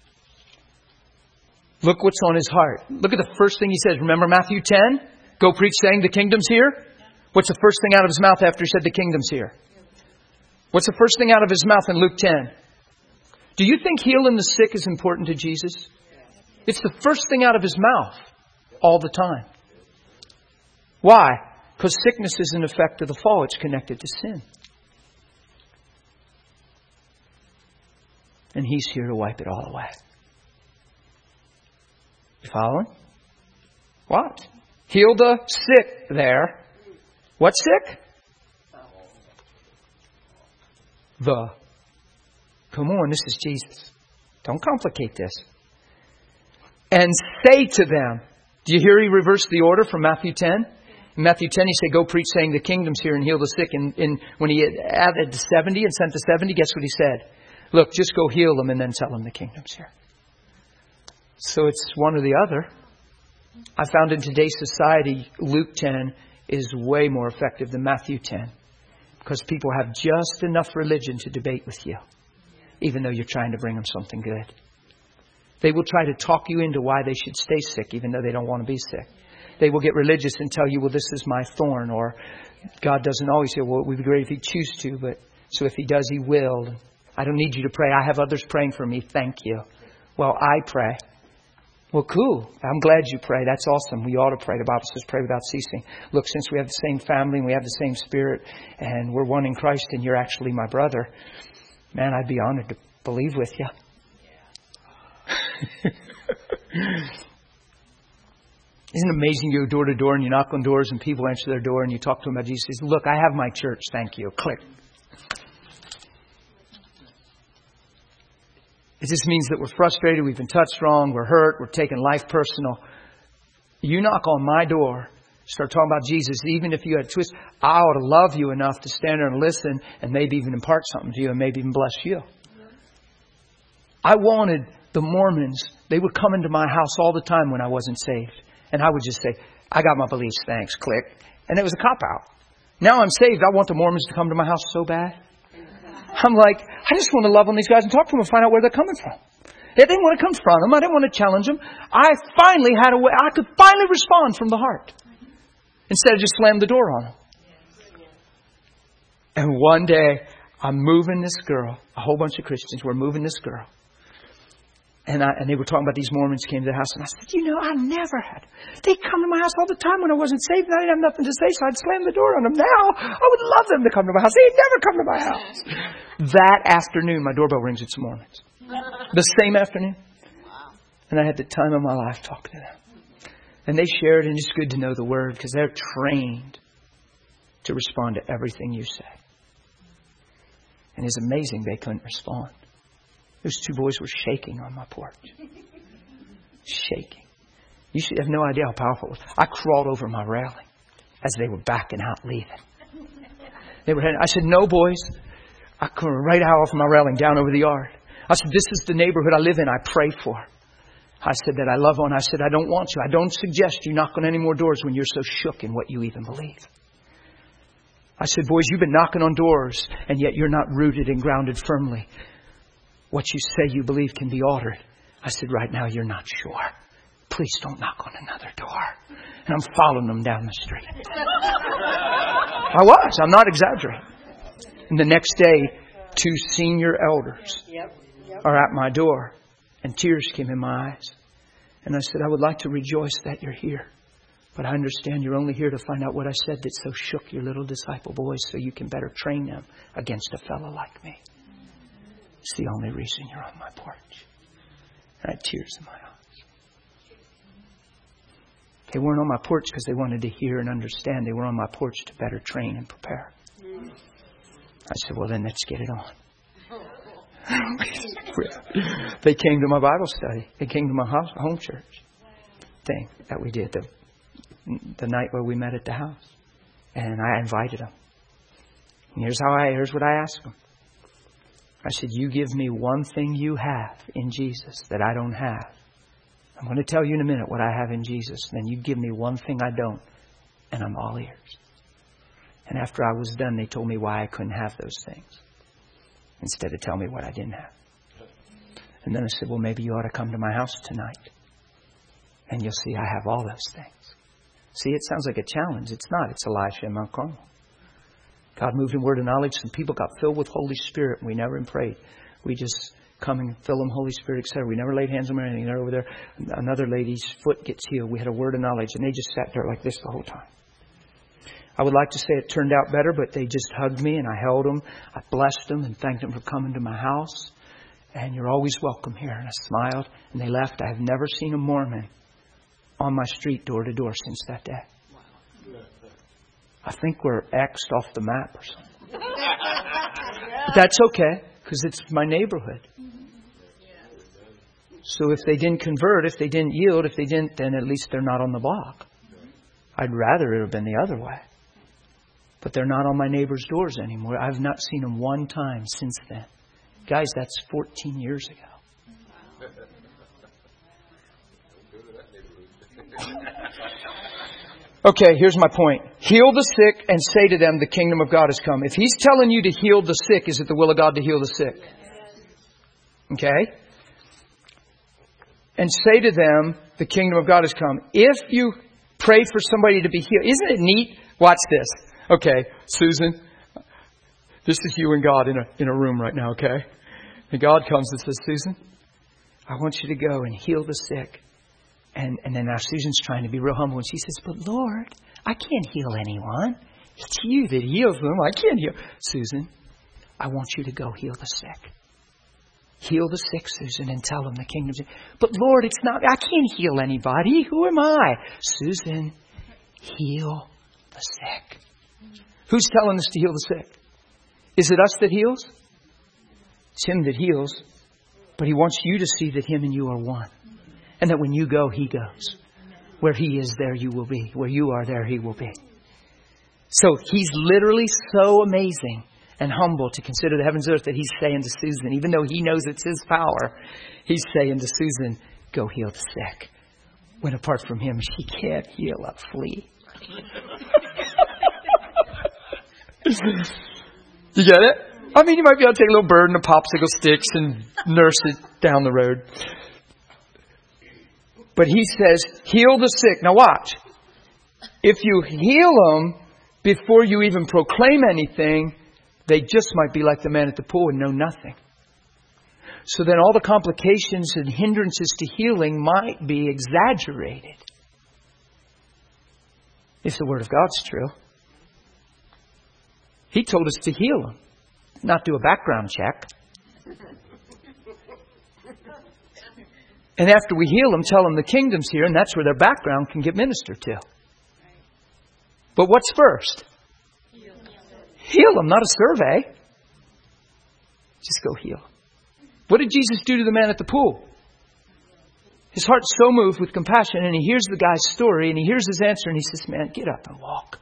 Speaker 1: Look what's on his heart. Look at the first thing he says. Remember Matthew 10? Go preach saying the kingdom's here. What's the first thing out of his mouth after he said the kingdom's here? What's the first thing out of his mouth in Luke 10? Do you think healing the sick is important to Jesus? It's the first thing out of his mouth all the time. Why? Because sickness is an effect of the fall. It's connected to sin. And He's here to wipe it all away. You following? What? Heal the sick there. What sick? Come on, this is Jesus. Don't complicate this. And say to them. Do you hear He reversed the order from Matthew 10? In Matthew 10 He said, go preach saying the kingdom's here and heal the sick. And when He had added the 70 and sent the 70, guess what He said? Look, just go heal them and then tell them the kingdom's here. So it's one or the other. I found in today's society, Luke 10 is way more effective than Matthew 10. Because people have just enough religion to debate with you. Even though you're trying to bring them something good. They will try to talk you into why they should stay sick, even though they don't want to be sick. They will get religious and tell you, well, this is my thorn. Or God doesn't always say, well, it would be great if He choose to. But so if He does, He will. I don't need you to pray. I have others praying for me. Thank you. Well, I pray. Well, cool. I'm glad you pray. That's awesome. We ought to pray. The Bible says pray without ceasing. Look, since we have the same family and we have the same spirit and we're one in Christ and you're actually my brother, man, I'd be honored to believe with you. Isn't it amazing? You go door to door and you knock on doors and people answer their door and you talk to them about Jesus. Says, look, I have my church. Thank you. Click. It just means that we're frustrated. We've been touched wrong. We're hurt. We're taking life personal. You knock on my door, start talking about Jesus. Even if you had a twist, I ought to love you enough to stand there and listen and maybe even impart something to you and maybe even bless you. I wanted the Mormons. They would come into my house all the time when I wasn't saved. And I would just say, I got my beliefs, thanks, click. And it was a cop-out. Now I'm saved. I want the Mormons to come to my house so bad. I'm like, I just want to love on these guys and talk to them and find out where they're coming from. I didn't want to confront them. I didn't want to challenge them. I finally had a way. I could finally respond from the heart. Instead of just slam the door on them. And one day, I'm moving this girl. A whole bunch of Christians were moving this girl. And they were talking about these Mormons came to the house. And I said, I never had. They come to my house all the time when I wasn't saved. And I didn't have nothing to say. So I'd slam the door on them. Now, I would love them to come to my house. They'd never come to my house. That afternoon, my doorbell rings. It's Mormons. The same afternoon. And I had the time of my life talking to them. And they shared, and it's good to know the Word because they're trained to respond to everything you say. And it's amazing they couldn't respond. Those two boys were shaking on my porch. Shaking. You should have no idea how powerful it was. I crawled over my railing as they were backing out, leaving. They were heading. I said, no, boys. I come right out off my railing down over the yard. I said, this is the neighborhood I live in. I pray for. I said that I love on. I said, I don't want you. I don't suggest you knock on any more doors when you're so shook in what you even believe. I said, boys, you've been knocking on doors and yet you're not rooted and grounded firmly. What you say you believe can be altered. I said, right now you're not sure. Please don't knock on another door. And I'm following them down the street. I was. I'm not exaggerating. And the next day, 2 senior elders are at my door. And tears came in my eyes. And I said, I would like to rejoice that you're here. But I understand you're only here to find out what I said that so shook your little disciple boys so you can better train them against a fellow like me. It's the only reason you're on my porch. And I had tears in my eyes. They weren't on my porch because they wanted to hear and understand. They were on my porch to better train and prepare. I said, well, then let's get it on. They came to my Bible study. They came to my home church thing that we did the night where we met at the house. And I invited them. And here's what I asked them. I said, you give me one thing you have in Jesus that I don't have. I'm going to tell you in a minute what I have in Jesus. Then you give me one thing I don't. And I'm all ears. And after I was done, they told me why I couldn't have those things. Instead of telling me what I didn't have. And then I said, well, maybe you ought to come to my house tonight. And you'll see I have all those things. See, it sounds like a challenge. It's not. It's Elisha and Mount Carmel. God moved in word and knowledge. Some people got filled with Holy Spirit. And we never prayed. We just come and fill them Holy Spirit, etc. We never laid hands on them or anything. They're over there. Another lady's foot gets healed. We had a word of knowledge. And they just sat there like this the whole time. I would like to say it turned out better, but they just hugged me and I held them. I blessed them and thanked them for coming to my house. And you're always welcome here. And I smiled and they left. I have never seen a Mormon on my street door to door since that day. I think we're X'd off the map or something. But that's okay, because it's my neighborhood. So if they didn't convert, if they didn't yield, if they didn't, then at least they're not on the block. I'd rather it have been the other way. But they're not on my neighbor's doors anymore. I've not seen them one time since then. Guys, that's 14 years ago. Okay, here's my point. Heal the sick and say to them, the kingdom of God has come. If He's telling you to heal the sick, is it the will of God to heal the sick? Okay? And say to them, the kingdom of God has come. If you pray for somebody to be healed, isn't it neat? Watch this. Okay, Susan, this is you and God in a room right now, okay? And God comes and says, Susan, I want you to go and heal the sick. And then now Susan's trying to be real humble. And she says, but Lord, I can't heal anyone. It's you that heals them. I can't heal. Susan, I want you to go heal the sick. Heal the sick, Susan, and tell them the kingdom's. But Lord, it's not, I can't heal anybody. Who am I? Susan, heal the sick. Who's telling us to heal the sick? Is it us that heals? It's Him that heals. But He wants you to see that Him and you are one. And that when you go, He goes. Where He is, there you will be. Where you are, there He will be. So He's literally so amazing and humble to consider the heavens and earth that He's saying to Susan, even though He knows it's His power, He's saying to Susan, go heal the sick. When apart from Him, she can't heal a flea. You get it? I mean, you might be able to take a little bird and a popsicle sticks and nurse it down the road. But He says, heal the sick. Now watch. If you heal them before you even proclaim anything, they just might be like the man at the pool and know nothing. So then all the complications and hindrances to healing might be exaggerated. If the Word of God's true. He told us to heal them, not do a background check. And after we heal them, tell them the kingdom's here, and that's where their background can get ministered to. But what's first? Heal them, not a survey. Just go heal. What did Jesus do to the man at the pool? His heart's so moved with compassion, and he hears the guy's story, and he hears his answer, and he says, man, get up and walk.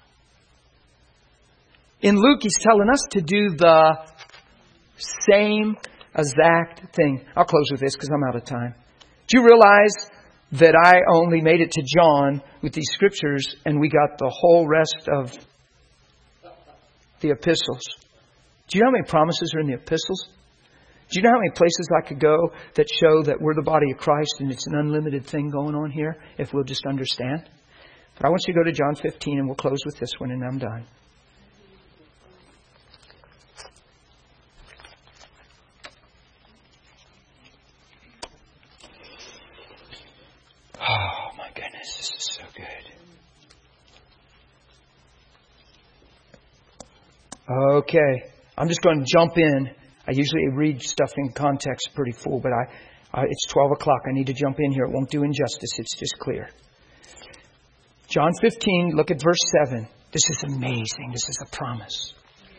Speaker 1: In Luke, he's telling us to do the same exact thing. I'll close with this because I'm out of time. Do you realize that I only made it to John with these scriptures and we got the whole rest of the epistles? Do you know how many promises are in the epistles? Do you know how many places I could go that show that we're the body of Christ and it's an unlimited thing going on here if we'll just understand? But I want you to go to John 15 and we'll close with this one and I'm done. Oh my goodness, this is so good. Okay, I'm just going to jump in. I usually read stuff in context pretty full, but it's 12 o'clock. I need to jump in here. It won't do injustice. It's just clear. John 15, look at verse 7. This is amazing. This is a promise.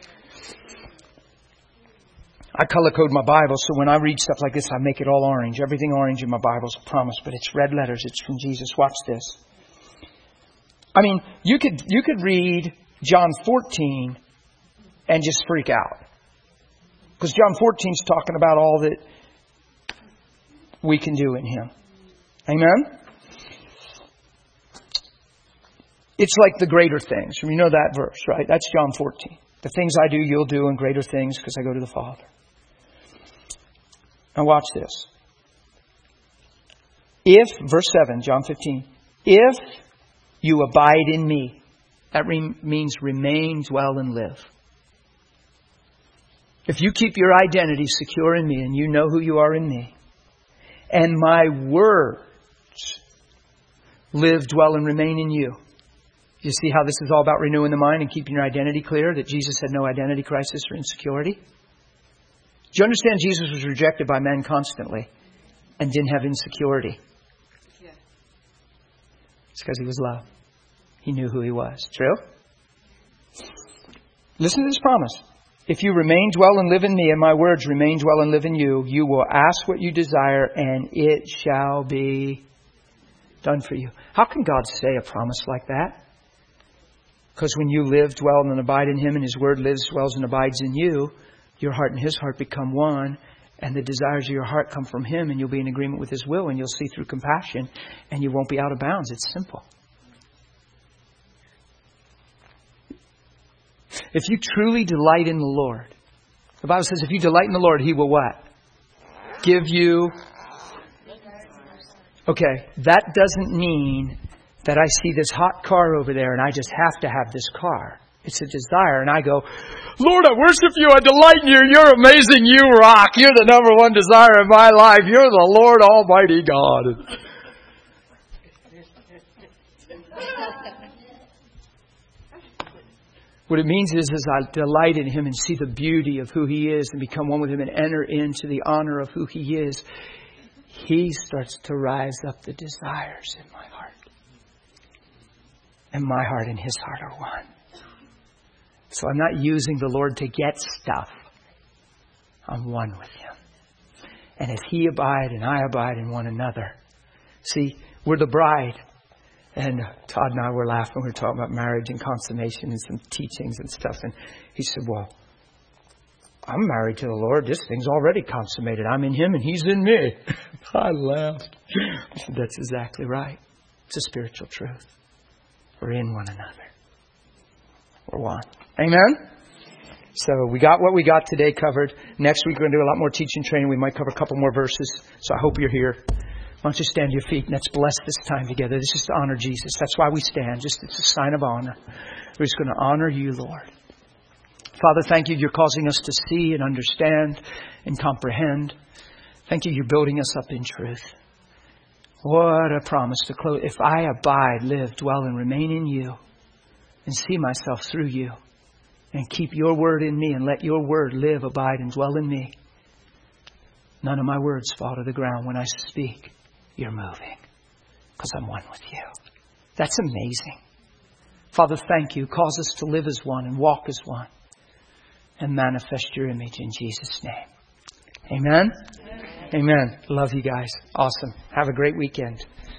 Speaker 1: I color code my Bible, so when I read stuff like this, I make it all orange. Everything orange in my Bible is a promise, but it's red letters. It's from Jesus. Watch this. I mean, you could read John 14 and just freak out. Because John 14 is talking about all that we can do in Him. Amen? It's like the greater things. You know that verse, right? That's John 14. The things I do, you'll do, and greater things because I go to the Father. Now watch this. If, verse 7, John 15, if you abide in me, that means remain, dwell, and live. If you keep your identity secure in me and you know who you are in me, and my words live, dwell, and remain in you. You see how this is all about renewing the mind and keeping your identity clear, that Jesus had no identity crisis or insecurity? Do you understand Jesus was rejected by men constantly and didn't have insecurity?
Speaker 2: Yeah.
Speaker 1: It's because He was love. He knew who He was. True? Listen to this promise. If you remain, dwell, and live in me, and my words remain, dwell, and live in you, you will ask what you desire, and it shall be done for you. How can God say a promise like that? Because when you live, dwell, and abide in Him, and His word lives, dwells, and abides in you, your heart and His heart become one, and the desires of your heart come from Him, and you'll be in agreement with His will, and you'll see through compassion, and you won't be out of bounds. It's simple. If you truly delight in the Lord, the Bible says if you delight in the Lord, He will what? Give you. Okay, that doesn't mean that I see this hot car over there and I just have to have this car. It's a desire, and I go, Lord, I worship You, I delight in You, You're amazing, You rock, You're the number one desire in my life, You're the Lord Almighty God. What it means is I delight in Him and see the beauty of who He is and become one with Him and enter into the honor of who He is. He starts to rise up the desires in my heart. And my heart and His heart are one. So I'm not using the Lord to get stuff. I'm one with Him. And as He abide and I abide in one another. See, we're the bride. And Todd and I were laughing. We were talking about marriage and consummation and some teachings and stuff. And he said, well, I'm married to the Lord. This thing's already consummated. I'm in Him and He's in me. I laughed. I said, that's exactly right. It's a spiritual truth. We're in one another. We're one. Amen? So we got what we got today covered. Next week we're going to do a lot more teaching training. We might cover a couple more verses. So I hope you're here. Why don't you stand to your feet and let's bless this time together. This is to honor Jesus. That's why we stand. It's a sign of honor. We're just going to honor You, Lord. Father, thank You. You're causing us to see and understand and comprehend. Thank You. You're building us up in truth. What a promise to close. If I abide, live, dwell, and remain in You and see myself through You and keep Your word in me and let Your word live, abide, and dwell in me, none of my words fall to the ground. When I speak, You're moving because I'm one with You. That's amazing. Father, thank You. Cause us to live as one and walk as one and manifest Your image in Jesus' name. Amen? Amen. Love you guys. Awesome. Have a great weekend.